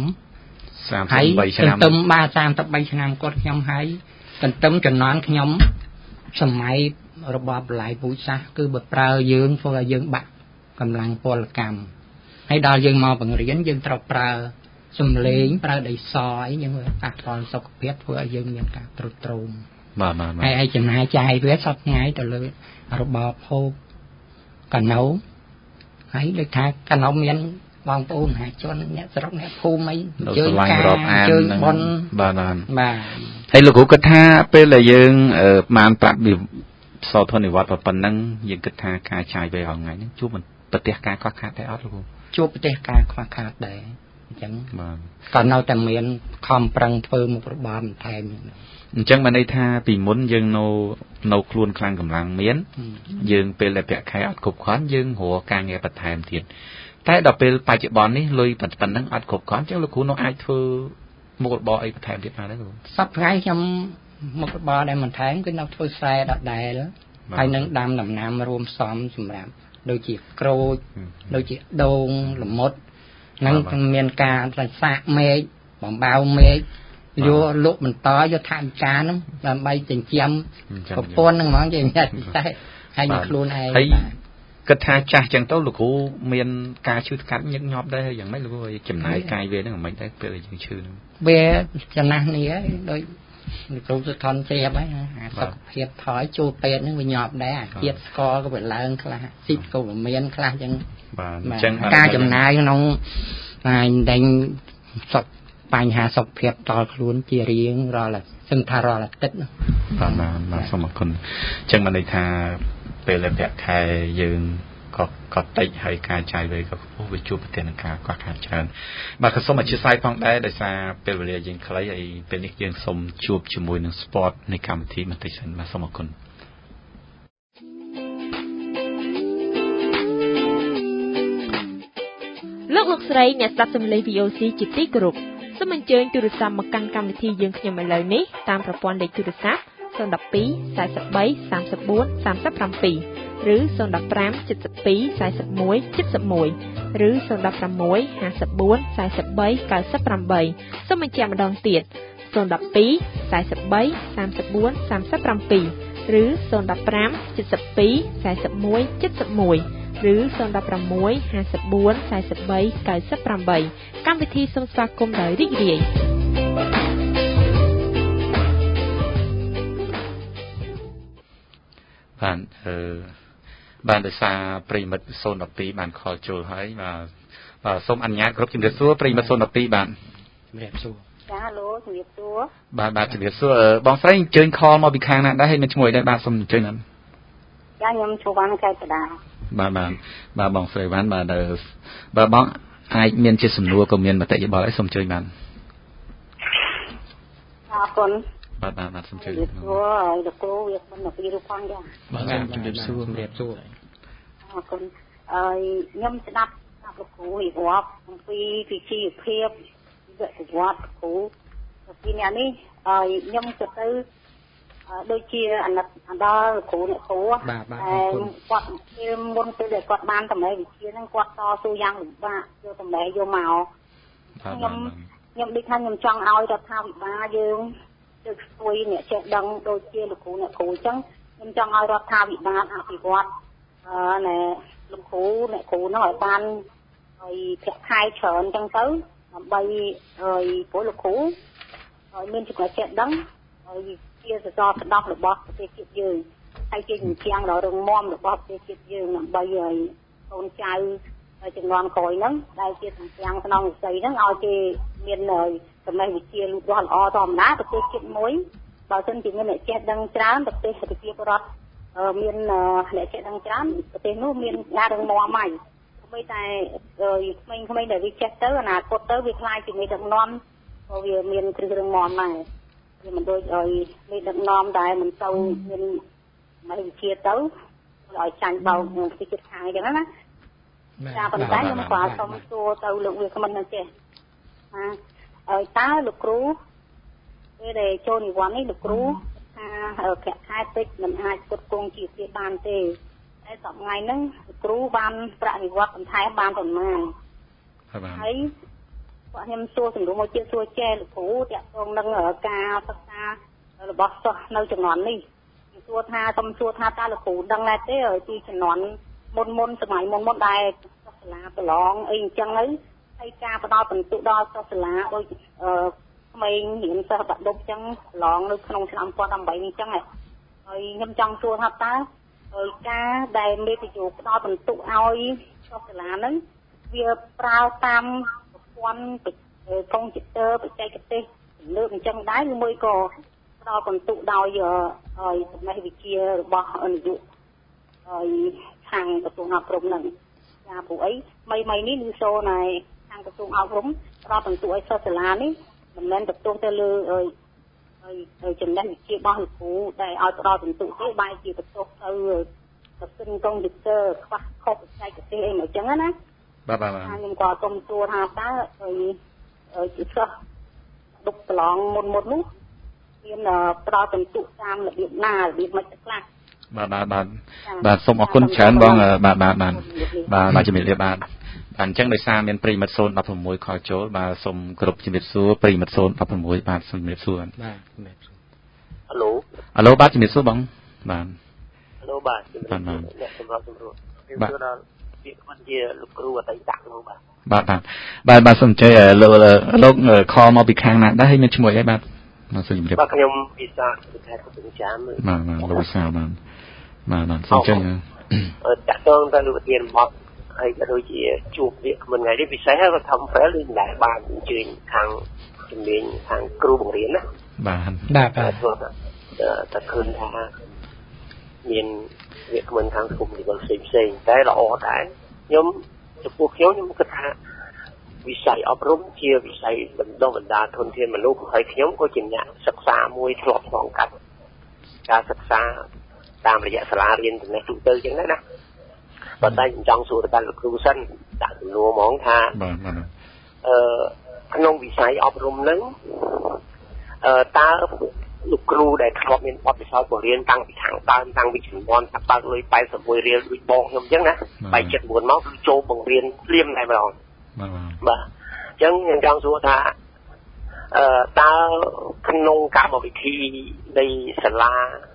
33 ឆ្នាំទន្ទឹមបាទ33ឆ្នាំគាត់ខ្ញុំហើយកន្ទឹមចំនួនខ្ញុំសម័យរបបបលាយពូជសាសន៍គឺបើប្រើយើងធ្វើឲ្យយើងបាក់កម្លាំងពលកម្មហើយដល់យើងមកបង្រៀនយើងត្រូវប្រើសំឡេងប្រើដីសអីយើងប៉ះពាល់សុខភាពធ្វើឲ្យយើងមានការទ្រុឌទ្រោមបាទហើយចំណាយចាយវាសពថ្ងៃទៅលើរបបហូបកណៅហើយដូចថាកណៅមានបងប្អូនមហាជនអ្នកស្រុកអ្នកភូមិអីជើងការជើងបនបាទហើយលោកគ្រូគិតថាពេលដែលយើងបានប្រាប់វិសោធននិវត្តប៉ុណ្ណឹងយើងគិតថាការចាយវាហងៃហ្នឹងជួបប្រទេសការខ្វះខាតដែរអត់លោកគ្រូជួបប្រទេសការខ្វះខាតដែរអញ្ចឹងបាទក៏នៅតែមានខំប្រឹងធ្វើមុខរបរបន្ថែមអញ្ចឹងបានន័យថាពីមុនយើងនៅខ្លួនខ្លាំងកម្លាំងមានយើងពេលដែលពាក់ខែអត់គ្រប់គ្រាន់យើងរកការងារបន្ថែមទៀតតែដល់ពេលបច្ចុប្បន្ននេះលុយប៉ុណ្ណឹងអត់គ្រប់គ្រាន់អញ្ចឹងលោកគ្រូនៅអាចធ្វើមុខរបរអីបន្ថែមទៀតបានដែរលោកសប្តាហ៍ខ្ញុំមុខរបរដែលបន្ថែមគឺនៅធ្វើស្រែដដែលហើយនឹងដាំដំណាំរួមផ្សំសម្រាប់ដូចជាក្រូចដូចជាដូងល្មុតនឹងមានការសាកមេឃបំបៅមេឃយកលក់បន្តយកថវិកាហ្នឹងដើម្បីចិញ្ចឹមប្រពន្ធហ្នឹងហ្មងជាពិសេសហើយនឹងខ្លួនឯងគិតថាចាស់ចឹងទៅលោកគ្រូមានការឈឺថ្កាត់ញឹកញាប់ដែរយ៉ាងម៉េចលោកគ្រូចំណាយកាយវាហ្នឹងមិនដែរពេលយើងឈឺហ្នឹងវាចំណាស់នេះហើយដូចលោកគ្រូសុថនជ្រាបហើយអាសុខភាពថយចូលពេទ្យហ្នឹងវាញាប់ដែរអាជាតិស្ករក៏វាឡើងខ្លះស៊ីតក៏វាមានខ្លះចឹងបាទអញ្ចឹងការចំណាយក្នុងតែងសុខបញ្ហាសុខភាពតល់ខ្លួនជារៀងរាល់សឹងថារាល់អាទិត្យបាទសូមអរគុណអញ្ចឹងបានន័យថាពេលដែលប្រាក់ខែយើងក៏តិចហើយការចាយវាក៏ខ្ពស់វាជួបប្រទះនឹងការខ្វះខាតច្រើនបាទក៏សូមអធិស្ឋានផងដែរដោយសារពេលវេលាយើងខ្លីហើយពេលនេះយើងសូមជួបជាមួយនឹង sport នៃកម្មវិធីបន្តិចសិនបាទសូមអរគុណលោកស្រីអ្នកស្ដាប់សំឡេង VOC ជាទីគោរពសូមអញ្ជើញទូរស័ព្ទមកកាន់កម្មវិធីយើងខ្ញុំឥឡូវនេះតាមប្រព័ន្ធលេខទូរស័ព្ទ012 43 34 37ឬ015 72 41 71ឬ016 54 43 98សូមបញ្ជាក់ម្ដងទៀត012 43 34 37ឬ015 72 41 71ឬ016 54 43 98កម្មវិធីសូមស្វាគមន៍ដោយរីករាយបានដោយសារប្រិមិត្ត012បានខលចូលហើយបាទសូមអនុញ្ញាតគ្រប់ជំរាបសួរប្រិមិត្ត012បាទជំរាបសួរចាឡូជំរាបសួរបាទជំរាបសួរបងស្រីអញ្ជើញខលមកពីខាងណាដែរហើយមានឈ្មោះអីដែរបាទសូមអញ្ជើញណាចាខ្ញុំឈ្មោះវ៉ាន់កែបដាបាទបងស្រីវ៉ាន់បាទបងអាចមានជាសំណួរក៏មានមតិយោបល់អីសូមអញ្ជើញបាទអរគុណបាទសូមអញ្ជើញលោកគ្រូវាមិនពីរូបផងចាបាទជំរាបសួរអរគុណខ្ញុំស្ដាប់លោកគ្រូវិវត្តអំពីវិជ្ជាភាពវិទ្យាវត្តគ្រូពីអ្នកនេះខ្ញុំទៅដូចជាអាណិតដល់គ្រូអ្នកគ្រូគាត់ពេលមុនពេលដែលគាត់បានតម្លៃវិជ្ជាហ្នឹងគាត់តស៊ូយ៉ាងលំបាកយកតម្លៃយកមកខ្ញុំដូចថាខ្ញុំចង់ឲ្យរដ្ឋាភិបាលយើងទៅជួយអ្នកចេះដឹងដូចជាលោកគ្រូអ្នកគ្រូអញ្ចឹងខ្ញុំចង់ឲ្យរដ្ឋាភិបាលអភិវឌ្ឍណែលោកគ្រូអ្នកគ្រូហ្នឹងឲ្យបានឲ្យប្រាក់ខែច្រើនអញ្ចឹងទៅដើម្បីឲ្យពលលោកគ្រូឲ្យមានចំណេះចេះដឹងឲ្យជាសសរស្តម្ភរបស់ប្រទេសជាតិយើងហើយជាជំនាញដ៏រឹងមាំរបស់ប្រទេសជាតិយើងដើម្បីឲ្យកូនចៅជំនាន់ក្រោយហ្នឹងដែលជាជំនាញក្នុងវិស័យហ្នឹងឲ្យគេមានចំណេះវិជ្ជាលូតលាស់ល្អធម្មតាប្រទេសជាតិមួយបើមិនជាមានអ្នកចេះដឹងច្រើនប្រទេសប្រជាពលរដ្ឋមានអ្នកចេះដឹងច្រើនប្រទេសនោះមានការរឹងមាំហើយបីតែក្មេងៗដែលវាចេះទៅអនាគតទៅវាខ្លាយជាមេដឹកនាំក៏វាមានគ្រឹះរឹងមាំដែរវាមិនដូចឲ្យមេដឹកនាំដែលមិនទៅមានវិជ្ជាទៅឲ្យចាញ់បោកប្រទេសជាតិខាងអញ្ចឹងណាចាប៉ុន្តែខ្ញុំក៏សូមសួរទៅលោកវាគ្មិននឹងចេះតើលោកគ្រូពេលដែលចូលនិវត្តន៍នេះលោកគ្រូថាប្រាក់ខែតិចមិនអាចផ្គត់ផ្គង់ជីវភាពបានទេតែសប្តាហ៍ថ្ងៃហ្នឹងលោកគ្រូបានប្រាក់និវត្តន៍បន្ថែមបានប៉ុន្មានហើយគាត់ខ្ញុំសួរសំណួរមួយទៀតសួរចែលោកគ្រូតាក់ទងនឹងការសិក្សារបស់សិស្សនៅចំនួននេះសួរថាសូមសួរថាតើលោកគ្រូដឹងដែរទេពីចំនួនមុនសម័យមុនដែរសិស្សសាលាប្រឡងអីអញ្ចឹងទៅហើយការផ្ដល់បន្ទុកដល់សិស្សសាលាដូចក្មេងរៀនសិស្សបាក់ឌុបអញ្ចឹងប្រឡងនៅក្នុងឆ្នាំ2018អញ្ចឹងហើយខ្ញុំចង់សួរថាតើការដែលមេតិយោផ្ដល់បន្ទុកឲ្យសិស្សសាលាហ្នឹងវាប្រើតាមប្រព័ន្ធកុំព្យូទ័របច្ចេកទេសលើកអញ្ចឹងដែរឬមួយក៏ផ្ដល់បន្ទុកដោយចំណេះវិជ្ជារបស់នាយកខាងក្រសួងអប់រំហ្នឹងចាព្រោះអីមីនេះគឺសូនឲ្យខាងក្រសួងអប់រំផ្ដល់បន្ទុកឲ្យសិស្សសាលានេះមិនមែនទៅទៅលើចំណេះវិជ្ជារបស់លោកគ្រូដែលឲ្យផ្ដល់បន្ទុកទេបែរជាបន្ទុកទៅប្រសិនកុំព្យូទ័រខ្វះខុសបច្ចេកទេសអីមកអញ្ចឹងណាបាទខ្ញុំក៏សូមសួរថាតើជាសិស្សឌុបប្រឡងមុននោះមានផ្ដល់បន្ទុកតាមរបៀបណារបៀបមិនខ្លះបាទសូមអរគុណច្រើនបងបាទជំរាបលាបាទអញ្ចឹងដោយសារមានប្រិមិត្ត016ខលចូលបាទសូមគ្រប់ជំរាបសួរប្រិមិត្ត016បាទសូមជំរាបសួរបាទអាឡូបាទជំរាបសួរបងបាទអាឡូបាទជំរាបសួរអ្នកសម្រាប់ជំរួសខ្ញុំសួរដល់ពាក្យគាត់ជាលោកគ្រូអតីតនោះបាទសូមជ័យលោកខលមកពីខាងណាដែរហើយមានឈ្មោះអីបាទមកសូមជម្រាបបាទខ្ញុំវិសាលពីខេត្តកំពង់ចាមបាទលោកវិសាលបាទសូមជ័យតាក់ទងទៅលោកប្រធានបទហើយក៏ដូចជាជួបវាគ្មិនថ្ងៃនេះពិសេសហើយក៏ធំហ្វែលឬមិនដែលបានអញ្ជើញខាងជំនាញខាងគ្រូបង្រៀនណាបាទតែឃើញថាមានវាគ្មិនខាងសង្គមនីវលផ្សេងតែល្អដែរខ្ញុំចំពោះខ្ញុំគិតថាវិស័យអប់រំជាវិស័យបណ្ដុះបណ្ដាលធនធានមនុស្សហើយខ្ញុំក៏ជាអ្នកសិក្សាមួយធ្លាប់ឆ្លងកាត់ការសិក្សាតាមរយៈសាលារៀនចំណេះទូទៅអញ្ចឹងណាប៉ុន្តែខ្ញុំចង់សួរទៅលោកគ្រូសិនដាក់សំណួរហ្មងថាក្នុងវិស័យអប់រំហ្នឹងតើលោកគ្រូដែលធ្លាប់មានបទពិសោធន៍បង្រៀនតាំងពីខាងដើមតាំងពីជំនាន់ថាបើកលុយ81រៀលដូចបងខ្ញុំអញ្ចឹងណា79មកគឺចូលបង្រៀនភ្លាមតែម្ដងបាទអញ្ចឹងខ្ញុំចង់សួរថាតើក្នុងកម្មវិធីនៃសាលា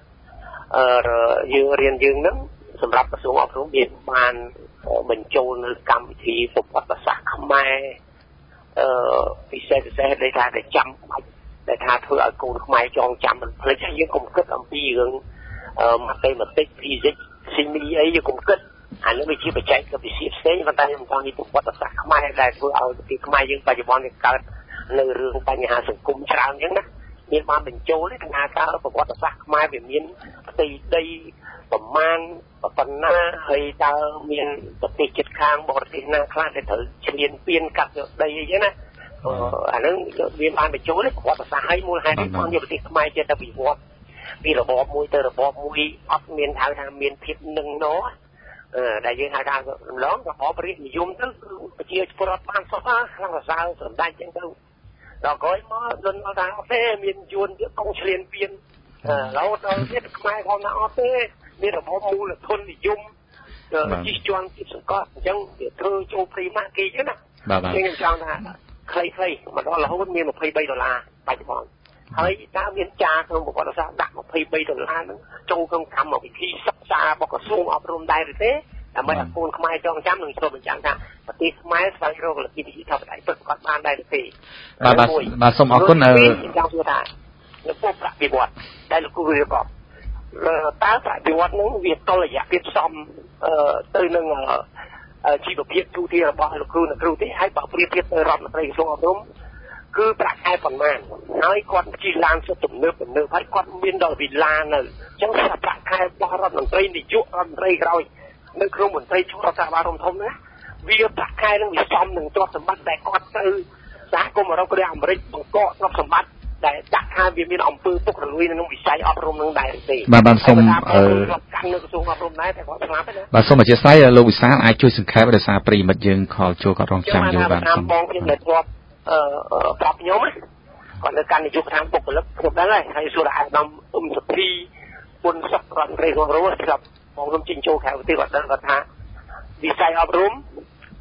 យើងរៀនយើងហ្នឹងសម្រាប់ក្រសួងអប់រំមានបានបញ្ចូលនៅកម្មវិធីប្រវត្តិសាស្ត្រខ្មែរពិសេសដែលថាតែចាំបាច់ដែលថាធ្វើឲ្យកូនខ្មែរចងចាំមិនភ្លេចហើយយើងកុំគិតអំពីរឿងmathematics physics ស៊ីមីអីយើងកុំគិតអានេះវាជាបច្ចេកវិទ្យាផ្សេងប៉ុន្តែខ្ញុំចង់និយាយប្រវត្តិសាស្ត្រខ្មែរដែលធ្វើឲ្យប្រទេសខ្មែរយើងបច្ចុប្បន្ននេះកើតនៅរឿងបញ្ហាសង្គមច្រើនអញ្ចឹងណាមានបានបញ្ចូលទេថាតើប្រវត្តិសាស្ត្រខ្មែរវាមានផ្ទៃដីប្រមាណប៉ុណ្ណាហើយតើមានប្រទេសជិតខាងបរទេសណាខ្លះដែលត្រូវឈ្លានពានកាត់យកដីអីចឹងណាអានឹងវាបានបញ្ចូលទេប្រវត្តិសាស្ត្រឲ្យមូលហេតុរបស់ប្រទេសខ្មែរចេះតែវិវត្តពីរបបមួយទៅរបបមួយអត់មានហៅថាមានភាពនឹងណោដែលយើងហៅថារំលងរបបរាជនិយមទៅគឺប្រជាពលរដ្ឋបានសុខខ្លាំងសរសើរសម្ដេចចឹងទៅដល់ក្រោយមកលន់ថាអត់ទេមានយួនទៀតកងឈ្លានពានរហូតដល់ទៀតខ្មែរផងណាអត់ទេមានរបបមូលធននិយមជិះជាន់ទីសង្កត់អញ្ចឹងវាធ្វើចូលព្រីម៉ាគេចឹងណាខ្ញុំចង់ថាខ្លីៗមកដល់រហូតមាន$23បច្ចុប្បន្នហើយតើមានចាក្នុងប្រវត្តិសាស្ត្រដាក់$23ហ្នឹងចូលក្នុងកម្មវិធីសិក្សារបស់ក្រសួងអប់រំដែរឬទេដើម្បីឲ្យកូនខ្មែរចងចាំនឹងឆ្លុះបញ្ចាំងថាប្រទេសខ្មែរស្វែងរកលទ្ធិប្រជាធិបតេយ្យពិតប្រាកដបានដែរឬទេបាទសូមអរគុណចង់សួរថាលោកប្រតិបត្តិដែលលោកគ្រូរៀបរាប់តើប្រតិបត្តិហ្នឹងវាតលរយៈភាពសមទៅនឹងជីវភាពទូទៅរបស់លោកគ្រូអ្នកគ្រូទេហើយបើប្រៀបធៀបទៅរដ្ឋមន្ត្រីក្រសួងអប់រំគឺប្រាក់ខែប៉ុន្មានហើយគាត់ជិះឡានសុទ្ធទំនើបហើយគាត់មានដល់វិឡានៅអញ្ចឹងប្រាក់ខែរបស់រដ្ឋមន្ត្រីនាយករដ្ឋមន្ត្រីក្រោយនៅក្នុងមន្ត្រីជួររដ្ឋាភិបាលធំណាវាប្រាក់ខែនឹងវាសមនឹងទ្រព្យសម្បត្តិដែលគាត់ទៅសហគមន៍អឺរ៉ុបឬអាមេរិកបង្កកទ្រព្យសម្បត្តិដែលដាក់ថាវាមានអំពើពុករលួយនៅក្នុងវិស័យអប់រំនឹងដែរទេបាទសូមកាន់នៅក្រសួងអប់រំដែរតែគាត់ស្លាប់ទេបាទសូមអធិស្ឋានលោកវិសាលអាចជួយសង្ខេបដោយសារប្រិមិត្តយើងខលចូលគាត់រងចាំយូរបាទសូមបងខ្ញុំដែលធ្លាប់ប្រាប់ខ្ញុំគាត់នៅកាន់នាយកខាងបុគ្គលិកខ្ញុំដឹងហើយសួរអាដាមសុភីពុនសុខរដ្ឋមន្ត្រីរបស់រដ្ឋស្រាប់បងខ្ញុំជិះចូលខែប្រទេសគាត់ដឹងគាត់ថាវិស័យអប់រំ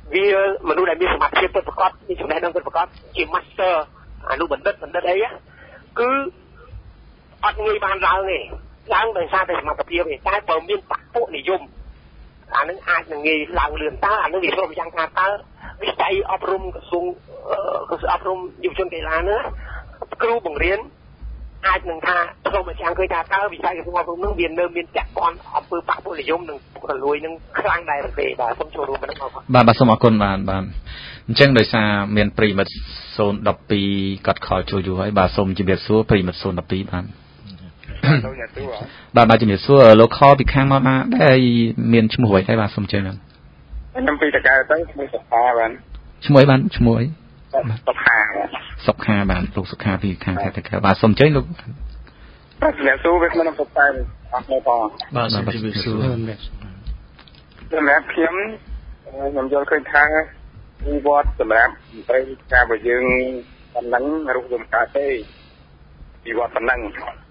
វាមនុស្សដែលមានសមត្ថភាពពិតប្រាកដមានចំណេះដឹងពិតប្រាកដជា master អនុបណ្ឌិតអីគឺអត់ងាយបានឡើងទេឡើងដោយសារតែសមត្ថភាពទេតែបើមានបកពួកនិយមអានឹងអាចនឹងងាយឡើងលឿនតើអានឹងវាព្រមយ៉ាងថាតើវិស័យអប់រំក្រសួងអប់រំយុវជនកីឡានោះគ្រូបង្រៀនអាចនឹងថាព្រមយ៉ាងឃើញថាតើវិស័យក្រសួងអប់រំនោះវានៅមានពាក់ព័ន្ធអំពើបកពួកនិយមនឹងពុករលួយនឹងខ្លាំងដែរទេបាទសូមចូលរួមហ្នឹងបាទសូមអរគុណបាទអញ្ចឹងដោយសារមានប្រិមិត្ត012គាត់ខលចូលយូរហើយបាទសូមជម្រាបសួរប្រិមិត្ត012បាទជំរាបសួរលោកខលពីខាងមកណាដែរមានឈ្មោះអ្វីដែរបាទសូមជឿហ្នឹងខ្ញុំពីតកែទៅឈ្មោះសុខាបាទឈ្មោះអីបាទឈ្មោះអីសុខាបាទលោកសុខាពីខាងខេត្តតកែបាទសូមជឿលោកបាទជំរាបសួរវាខ្ញុំសុខាអរគុណបងបាទសូមជម្រាបសួរសម្រាប់ខ្ញុំយល់ឃើញថាវិវត្តសម្រាប់ប្រទេសការរបស់យើងប៉ុណ្ណឹងរូបសម្ការទេវិវត្តប៉ុណ្ណឹង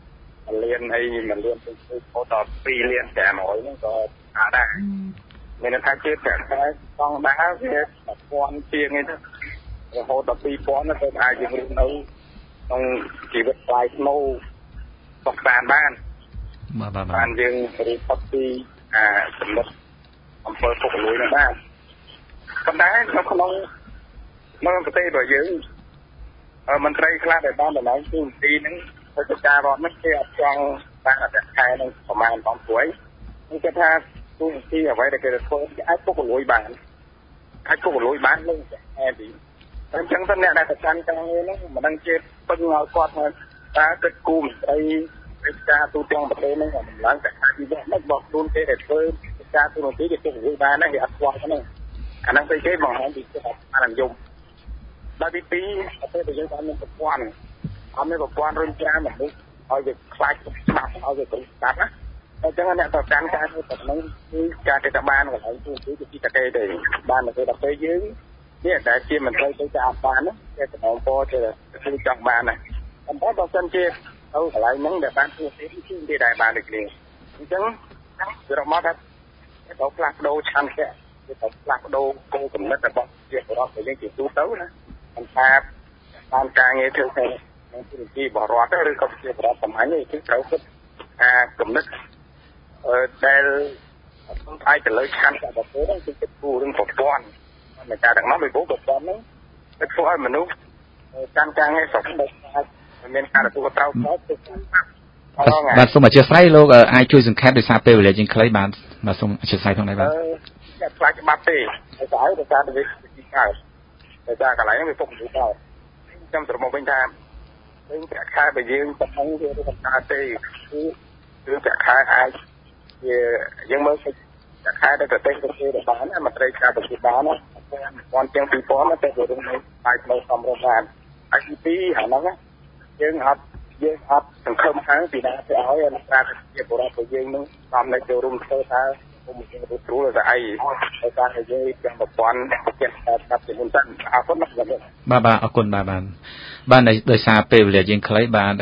1លានអី1លានទៅដល់2លាន500ហ្នឹងក៏អាចដែរមានថាជាប្រាក់ខែស្តង់ដារវា1000ជាងឯទៅរហូតដល់2000ទៅអាចយើងរស់នៅក្នុងជីវិតផ្លាយស្នូសុខសាន្តបានយើងរៀបផុតពីសម្បត្តិអំពើពុករលួយនោះបានប៉ុន្តែនៅក្នុងប្រទេសរបស់យើងមន្ត្រីខ្លះដែលបានដំណើរទីហ្នឹងទៅការរដ្ឋនេះគេអត់ចង់បានអត្តខែនឹងប្រមាណបងព្រួយខ្ញុំគិតថាទូទីអ្វីដែលគេធ្វើអាចពុករលួយបាននឹងអេទីអញ្ចឹងទៅអ្នកដែលប្រកាន់ការងារហ្នឹងមិនដឹងជាពឹងឲ្យគាត់ថាតើគិតគូមស្ដីវិការទូទាំងប្រទេសហ្នឹងមិនឡើងតែថាជីវិតមិនបោះខ្លួនគេដែលធ្វើវិការទូទាំងគេពុករលួយបានហ្នឹងគេអត់ស្គាល់ហ្នឹងអាហ្នឹងទៅគេបង្ហាញពីចិត្តអាននិយមដល់ទី2ប្រទេសដែលយើងបានមានប្រព័ន្ធអត់មានប្រព័ន្ធរុញច្រានមនុស្សឲ្យវាខ្លាចច្បាប់ឲ្យវាគ្រប់ស្ដាប់ណាអញ្ចឹងអ្នកប្រកាន់ការងារប៉ុណ្ណឹងគឺការទៅបានកន្លែងទូទៅទីតកេទេបានទៅដល់ពេលយើងនេះដែលជាមន្ត្រីទៅតាមបានណាគេតំណពរទៅគឺចង់បានណាប៉ុន្តែបើសិនជាទៅកន្លែងហ្នឹងដែលបានទូទៅគឺគេដែរបានដូចគ្នាអញ្ចឹងវារកមកថាទៅផ្លាស់ប្ដូរឆន្ទៈវាទៅផ្លាស់ប្ដូរគោលគំនិតរបស់ជាបរិបទយើងជាទូទៅណាមិនថាតាមការងារធ្វើទៅក្នុងទីទីបរិបទឬក៏ជាបរិបទសាមញ្ញនេះគឺត្រូវគិតគំនិតដែលសំខាន់ទៅលើឆន្ទៈរបស់គេហ្នឹងគឺគិតគូររឿងប្រព័ន្ធនៃការដឹកនាំពីប្រព័ន្ធហ្នឹងគឺធ្វើឲ្យមនុស្សកាន់ការងារស្រុកដូចអាចមានការទទួលត្រូវខុសទៅបាទសូមអធិស្ឋានលោកអាចជួយសង្ខេបដោយសារពេលវេលាជាងខ្លីបាទសូមអធិស្ឋានផងដែរបាទខ្លាចច្បាប់ទេតែស្អីដោយសារតែវាទីកើតតែថាកន្លែងហ្នឹងវាពុកទៅដល់ខ្ញុំត្រមកវិញថាវិញប្រាក់ខែរបស់យើងប៉ុណ្ណឹងវាមិនកើតទេគឺប្រាក់ខែអាចវាយើងមើលប្រាក់ខែនៅប្រទេសគេបានណាមន្ត្រីការប្រទេសបានណា1000ជាង2000ទៅទៅក្នុងបាយផ្លូវសំរុំបានហើយទី2អាហ្នឹងយើងអត់សង្ឃឹមខាងពីណាទៅឲ្យអនុប្រាជាបរិបទរបស់យើងនឹងតាមនៅចូលរួមធ្វើថាគុំយើងទៅស្រួលទៅអីដោយសារតែយើងទាំងប្រព័ន្ធចិត្តកាត់ពីមុនសិនអរគុណណាស់បាទអរគុណបាទដោយសារពេលវេលាយើងខ្លីបាទ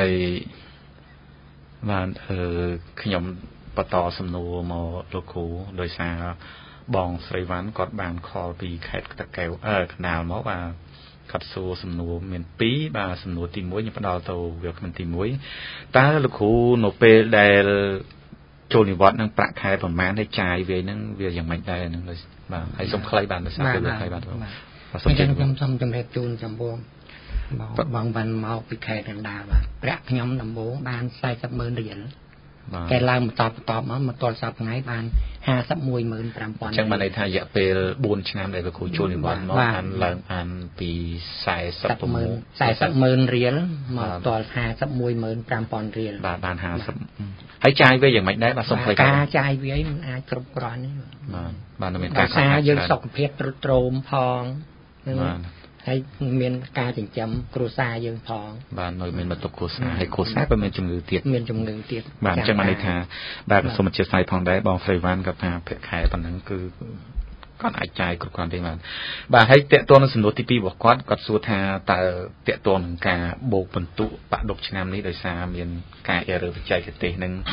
ខ្ញុំបន្តសំណួរមកលោកគ្រូដោយសារបងស្រីវ៉ាន់គាត់បានខលពីខេត្តតាកែវកណ្ដាលមកបាទគាត់សួរសំណួរមាន2បាទសំណួរទី1ខ្ញុំផ្ដល់ទៅវាគ្មិនទី1តើលោកគ្រូនៅពេលដែលចូលនិវត្តន៍នឹងប្រាក់ខែប្រមាណឲ្យចាយវាហ្នឹងវាយ៉ាងម៉េចដែរហ្នឹងបាទហើយសុំខ្លីបានដោយសារពេលខ្លីបាទខ្ញុំសូមជម្រាបជូនចំពោះបងបានមកពីខេត្តកណ្ដាលបាទប្រាក់ខ្ញុំដំបូងបាន40,000រៀលគេឡើងបន្តមកមកទល់សប្តាហ៍ថ្ងៃបាន51,500 អញ្ចឹងបានន័យថារយៈពេល4ឆ្នាំដែលលោកគ្រូចូលនិវត្តន៍មកបានឡើងបានពី 40,000រៀលមកដល់51,500រៀលបាទបាន50ហើយចាយវាយ៉ាងម៉េចដែរបាទសុំខ្លីការចាយវាមិនអាចគ្រប់គ្រាន់ទេបាទមានការខាតយើងសុខភាពទ្រុឌទ្រោមផងបាទហើយមានការចិញ្ចឹមគ្រួសារយើងផងបាទនៅមានបន្ទុកគ្រួសារហើយគ្រួសារក៏មានជំងឺទៀតបាទអញ្ចឹងបានន័យថាបាទសូមអធិស្ឋានផងដែរបងស្រីវ៉ាន់គាត់ថាប្រាក់ខែប៉ុណ្ណឹងគឺគាត់អាចចាយគ្រប់គ្រាន់ទេបាទហើយតេតួនឹងសំណួរទី2របស់គាត់សួរថាតើតេតួនឹងការបូកបន្ទុកបដុកឆ្នាំនេះដោយសារមានការerrorបច្ចេកទេសនឹង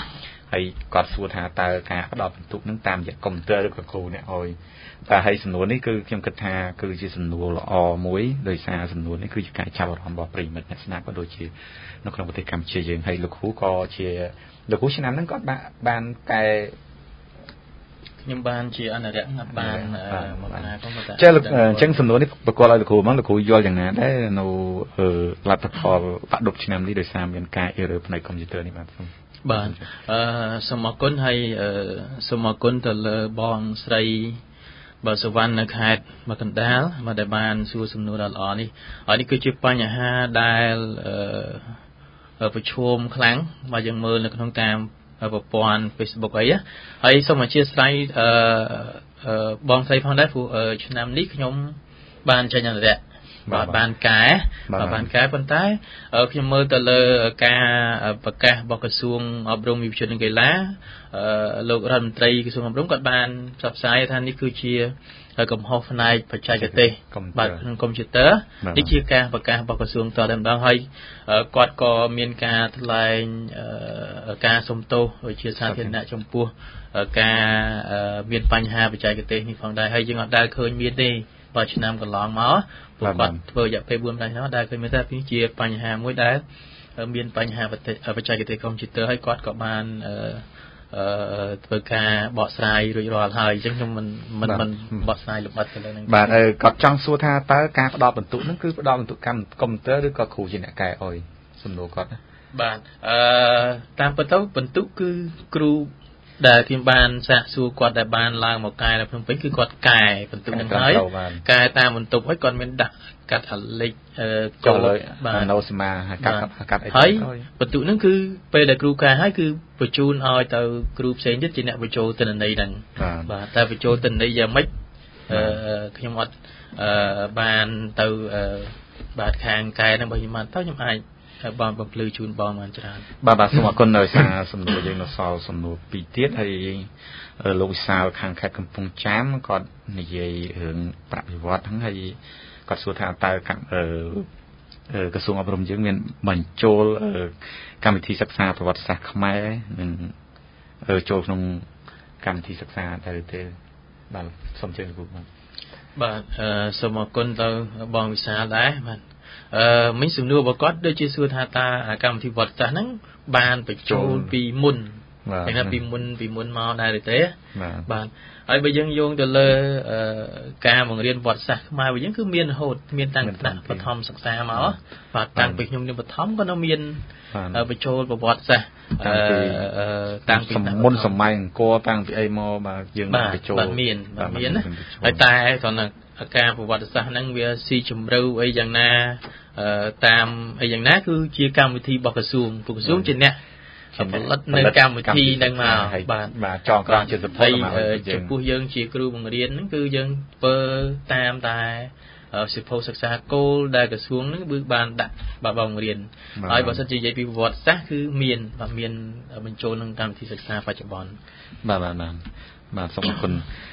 ហើយគាត់សួរថាតើការផ្ដល់បន្ទុកនឹងតាមរយៈកុំព្យូទ័រឬក៏គ្រូអ្នកអុយតែហើយសំណួរនេះគឺខ្ញុំគិតថាគឺជាសំណួរល្អមួយដោយសារសំណួរនេះគឺជាការចាប់អារម្មណ៍របស់ប្រិយមិត្តអ្នកស្ដាប់ក៏ដូចជានៅក្នុងប្រទេសកម្ពុជាយើងហើយលោកគ្រូក៏ជាលោកគ្រូឆ្នាំហ្នឹងគាត់បានកែខ្ញុំបានជាអនុរិយបានមកណាក៏មកតែចាអញ្ចឹងសំណួរនេះប្រកបឲ្យលោកគ្រូហ្មងលោកគ្រូយល់យ៉ាងណាដែរនៅលទ្ធផលបដិបឆ្នាំនេះដោយសារមានការអ៊ីរ៉ឺផ្នែកកុំព្យូទ័រនេះបាទបាទសូមអរគុណហើយសូមអរគុណទៅលើបងស្រីបើសវណ្ណនៅខេត្តមកកណ្ដាលមកដែលបានសួរសំណួរដ៏ល្អនេះហើយនេះគឺជាបញ្ហាដែលប្រឈមខ្លាំងបើយើងមើលនៅក្នុងតាមប្រព័ន្ធ Facebook អីហើយសូមអធិស្ឋានបងស្រីផងដែរព្រោះឆ្នាំនេះខ្ញុំបានចេញអនុរិយបានកែប៉ុន្តែខ្ញុំមើលទៅលើការប្រកាសរបស់ក្រសួងអប់រំវិទ្យានិងកីឡាលោករដ្ឋមន្ត្រីក្រសួងអប់រំគាត់បានផ្សព្វផ្សាយថានេះគឺជាកំហុសផ្នែកបច្ចេកទេសបាទក្នុងកុំព្យូទ័រនេះជាការប្រកាសរបស់ក្រសួងតតែម្ដងហើយគាត់ក៏មានការថ្លែងការសុំទោសជាសាធារណៈចំពោះការមានបញ្ហាបច្ចេកទេសនេះផងដែរហើយយើងអត់ដែលឃើញមានទេបើឆ្នាំកន្លងមកពួកគាត់ធ្វើរយៈពេល4 ឆ្នាំដែលឃើញមានតែនេះជាបញ្ហាមួយដែលមានបញ្ហាបច្ចេកទេសកុំព្យូទ័រហើយគាត់ក៏បានធ្វើការបកស្រាយរួចរាល់ហើយអញ្ចឹងខ្ញុំមិនបកស្រាយលម្អិតទៅលើនឹងបាទគាត់ចង់សួរថាតើការផ្ដល់បន្ទុកហ្នឹងគឺផ្ដល់បន្ទុកកម្មកុំព្យូទ័រឬក៏គ្រូជាអ្នកកែអុយសំណួរគាត់ណាបាទតាមពិតទៅបន្ទុកគឺគ្រូដែលខ្ញុំបានសាកសួរគាត់ដែលបានឡើងមកកែនៅភ្នំពេញគឺគាត់កែបន្ទុកហ្នឹងហើយកែតាមបន្ទុកហើយគាត់មានដាក់កាត់អាលេខចូលបាទនៅសមាកាត់អីហើយបន្ទុកហ្នឹងគឺពេលដែលគ្រូកែហើយគឺបញ្ជូនឲ្យទៅគ្រូផ្សេងទៀតជាអ្នកបញ្ចូលទិន្នន័យហ្នឹងបាទតែបញ្ចូលទិន្នន័យយ៉ាងម៉េចខ្ញុំអត់បានទៅបាទខាងកែហ្នឹងបើខ្ញុំបានទៅខ្ញុំអាចបងបំភ្លឺជូនបងបានច្រើនបាទសូមអរគុណដោយសារសំណួរយើងនៅសល់សំណួរ2ទៀតហើយលោកវិសាលខាងខេត្តកំពង់ចាមគាត់និយាយរឿងប្រាក់បៀវត្សហ្នឹងហើយគាត់សួរថាតើក្រសួងអប់រំយើងមានបញ្ចូលកម្មវិធីសិក្សាប្រវត្តិសាស្ត្រខ្មែរនិងចូលក្នុងកម្មវិធីសិក្សាទៅទេបាទសូមជឿលោកគ្រូបាទសូមអរគុណទៅបងវិសាលដែរបាទមានសំណួររបស់គាត់ដូចជាសួរថាតើកម្មវិធីវត្តសាស្ត្រហ្នឹងបានបញ្ចូលពីមុនតែពីមុនមកដែរទេបាទហើយបើយើងយោងទៅលើការបង្រៀនវត្តសាស្ត្រខ្មែរវិញគឺមានរហូតមានតាំងពីបឋមសិក្សាមកបាទតាំងពីខ្ញុំនៅបឋមក៏នៅមានបញ្ចូលប្រវត្តិសាស្ត្រតាំងពីមុនសម័យអង្គរតាំងពីអីមកបាទយើងបញ្ចូលបាទមានណាហើយតែគ្រាន់តែការប្រវត្តិសាស្ត្រហ្នឹងវាស៊ីជម្រៅអីយ៉ាងណាតាមអីយ៉ាងណាគឺជាកម្មវិធីរបស់ក្រសួងជាអ្នកផលិតនៅកម្មវិធីហ្នឹងមកបាទចងក្រងជាសុផលមកចំពោះយើងជាគ្រូបង្រៀនហ្នឹងគឺយើងធ្វើតាមតែសិភៅសិក្សាគោលដែលក្រសួងហ្នឹងគឺបានដាក់បង្រៀនហើយបើសិនជានិយាយពីប្រវត្តិសាស្ត្រគឺមានបញ្ចូលក្នុងកម្មវិធីសិក្សាបច្ចុប្បន្នបាទសូមអរគុណ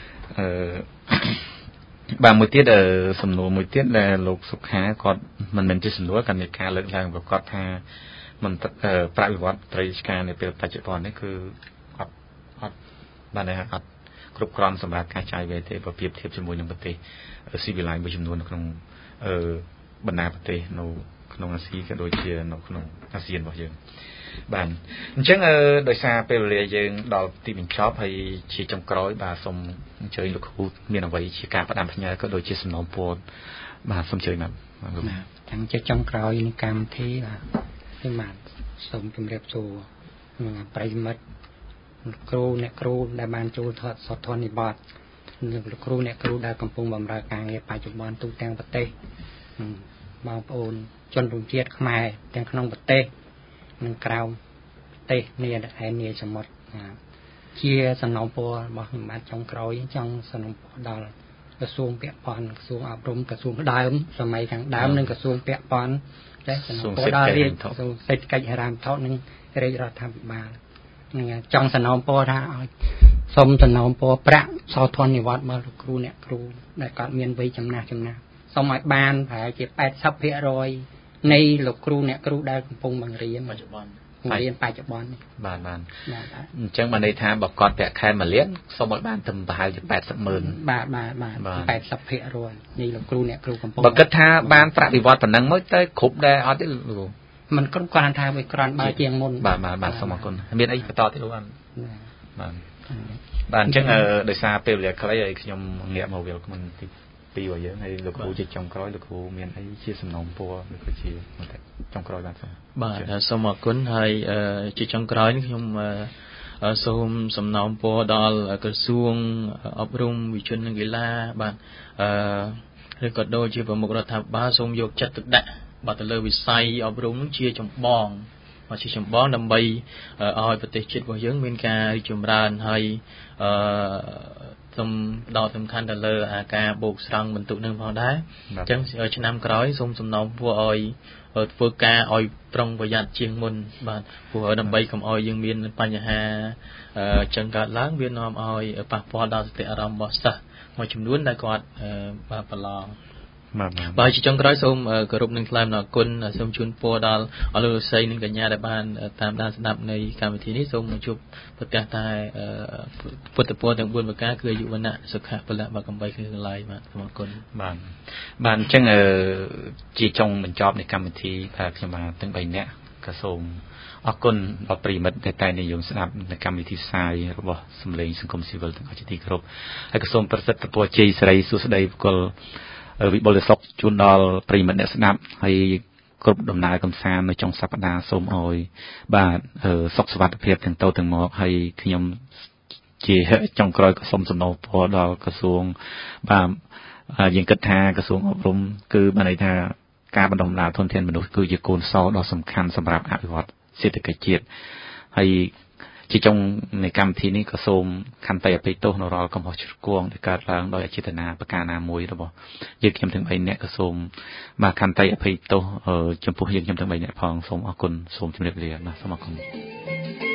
បាទមួយទៀតសំណួរមួយទៀតដែលលោកសុខាគាត់មិនមែនជាសំណួរកាន់តែការលើកឡើងរបស់គាត់ថាមិនប្រាក់បៀវត្សត្រីឆ្កានៅពេលបច្ចុប្បន្ននេះគឺអត់បានអត់គ្រប់គ្រាន់សម្រាប់ការចាយវាទេបើប្រៀបធៀបជាមួយនឹងប្រទេសស៊ីវិល័យមួយចំនួននៅក្នុងបណ្ដាប្រទេសនៅក្នុងអាស៊ីក៏ដូចជានៅក្នុងអាស៊ានរបស់យើងបាទអញ្ចឹងដោយសារពេលវេលាយើងដល់ទីបញ្ចប់ហើយជាចុងក្រោយបាទសូមអញ្ជើញលោកគ្រូមានអ្វីជាការផ្ដាំផ្ញើក៏ដូចជាសំណូមពរបាទសូមអញ្ជើញបាទទាំងជាចុងក្រោយនៃកម្មវិធីបាទខ្ញុំបាទសូមជម្រាបសួរប្រិយមិត្តគ្រូអ្នកគ្រូដែលបានចូលថតសតធននិបត្តិលោកគ្រូអ្នកគ្រូដែលកំពុងបម្រើការងារបច្ចុប្បន្នទូទាំងប្រទេសបងប្អូនជនរួមជាតិខ្មែរទាំងក្នុងប្រទេសនិងក្រៅប្រទេសនាសមុទ្រជាសំណូមពររបស់ខ្ញុំបាទចុងក្រោយចង់សំណូមពរដល់ក្រសួងពាក់ព័ន្ធក្រសួងអប់រំក្រសួងដើមសម័យខាងដើមនិងក្រសួងពាក់ព័ន្ធដែលសំណូមពរដល់រាជសេដ្ឋកិច្ចហិរញ្ញវត្ថុនិងរាជរដ្ឋាភិបាលនឹងចង់សំណូមពរថាឲ្យសូមសំណូមពរប្រាក់សោធននិវត្តន៍របស់លោកគ្រូអ្នកគ្រូដែលគាត់មានវ័យចំណាស់សូមឲ្យបានប្រហែលជា 80% នៃលោកគ្រូអ្នកគ្រូដែលកំពុងបង្រៀនបច្ចុប្បង្រៀនបច្ចុប្បន្នបាទអញ្ចឹងបានន័យថាបើគាត់ពាក់ខែ1លានសូមឲ្យបានត្រឹមប្រហែលជា 80,000 បាទ 80% នេះលោកគ្រូអ្នកគ្រូកំពុងបើគិតថាបានប្រាក់បៀវត្សប៉ុណ្ណឹងមកទៅគ្រប់ដែរអត់ទេលោកមិនគ្រប់គ្រាន់ថាវាក្រាន់បើជាងមុនបាទសូមអរគុណមានអីបន្តទៀតលោកបាទអញ្ចឹងដោយសារពេលវេលាខ្លីហើយខ្ញុំងាកមកវាមិនទីពីរបស់យើងហើយលោកគ្រូជាចុងក្រោយលោកគ្រូមានអីជាសំណូមពរឬក៏ជាចុងក្រោយបាទសូមអរគុណហើយជាចុងក្រោយនេះខ្ញុំសូមសំណូមពរដល់ក្រសួងអប់រំវិចិត្រនិងកីឡាបាទឬក៏ដូចជាប្រមុខរដ្ឋាភិបាលសូមយកចិត្តទុកដាក់បាទទៅលើវិស័យអប់រំនឹងជាចម្បងដើម្បីឲ្យប្រទេសជាតិរបស់យើងមានការរីកចម្រើនហើយសូមដល់សំខាន់ទៅលើការបូកស្រង់បន្ទុកនឹងផងដែរអញ្ចឹងឆ្នាំក្រោយសូមសំណូមពរឲ្យធ្វើការឲ្យប្រុងប្រយ័ត្នជាងមុនបាទព្រោះដើម្បីកុំឲ្យយើងមានបញ្ហាចឹងកើតឡើងវានាំឲ្យប៉ះពាល់ដល់សតិអារម្មណ៍របស់សិស្សមួយចំនួនដែលគាត់បាទប្រឡងបាទជាចុងក្រោយសូមគោរពនឹងថ្លែងអំណរគុណសូមជូនពរដល់អលោកលោកស្រីនិងកញ្ញាដែលបានតាមដានស្ដាប់នៃកម្មវិធីនេះសូមជួបប្រទះតែពុទ្ធពរទាំង4ប្រការគឺអាយុវណ្ណៈសុខៈពលៈបកំបីគឺឡាយបាទសូមអរគុណបាទអញ្ចឹងជាចុងបញ្ចប់នៃកម្មវិធីបាទខ្ញុំបាទទាំង3នាក់ក៏សូមអរគុណដល់ប្រិមិត្តដែលតែនិយមស្ដាប់នៅកម្មវិធីផ្សាយរបស់សម្លេងសង្គមស៊ីវិលទាំងអស់ជាទីគោរពហើយក៏សូមប្រសិទ្ធពរជ័យសិរីសួស្តីបុគ្គលវិបុលសុខជូនដល់ប្រិមិត្តអ្នកស្ដាប់ហើយគ្រប់ដំណើរកំសាន្តនៅចុងសប្តាហ៍សូមអោយបាទសុខសុវត្ថិភាពទាំងទៅទាំងមកហើយខ្ញុំជាចុងក្រោយក៏សូមសំណូមពរដល់ក្រសួងបាទយើងគិតថាក្រសួងអប់រំគឺបានន័យថាការបណ្ដុះបណ្ដាលធនធានមនុស្សគឺជាកូនសោរដ៏សំខាន់សម្រាប់អភិវឌ្ឍសេដ្ឋកិច្ចជាតិហើយជាចុងនៃកម្មវិធីនេះក៏សូមខន្តីអភ័យទោសនៅរាល់កំហុសឆ្គងដែលកើតឡើងដោយអចេតនាប្រការណាមួយរបស់យើងខ្ញុំទាំង3នាក់ក៏សូមបាទខន្តីអភ័យទោសចំពោះយើងខ្ញុំទាំង3នាក់ផងសូមអរគុណសូមជម្រាបលាបាទសូមអរគុណ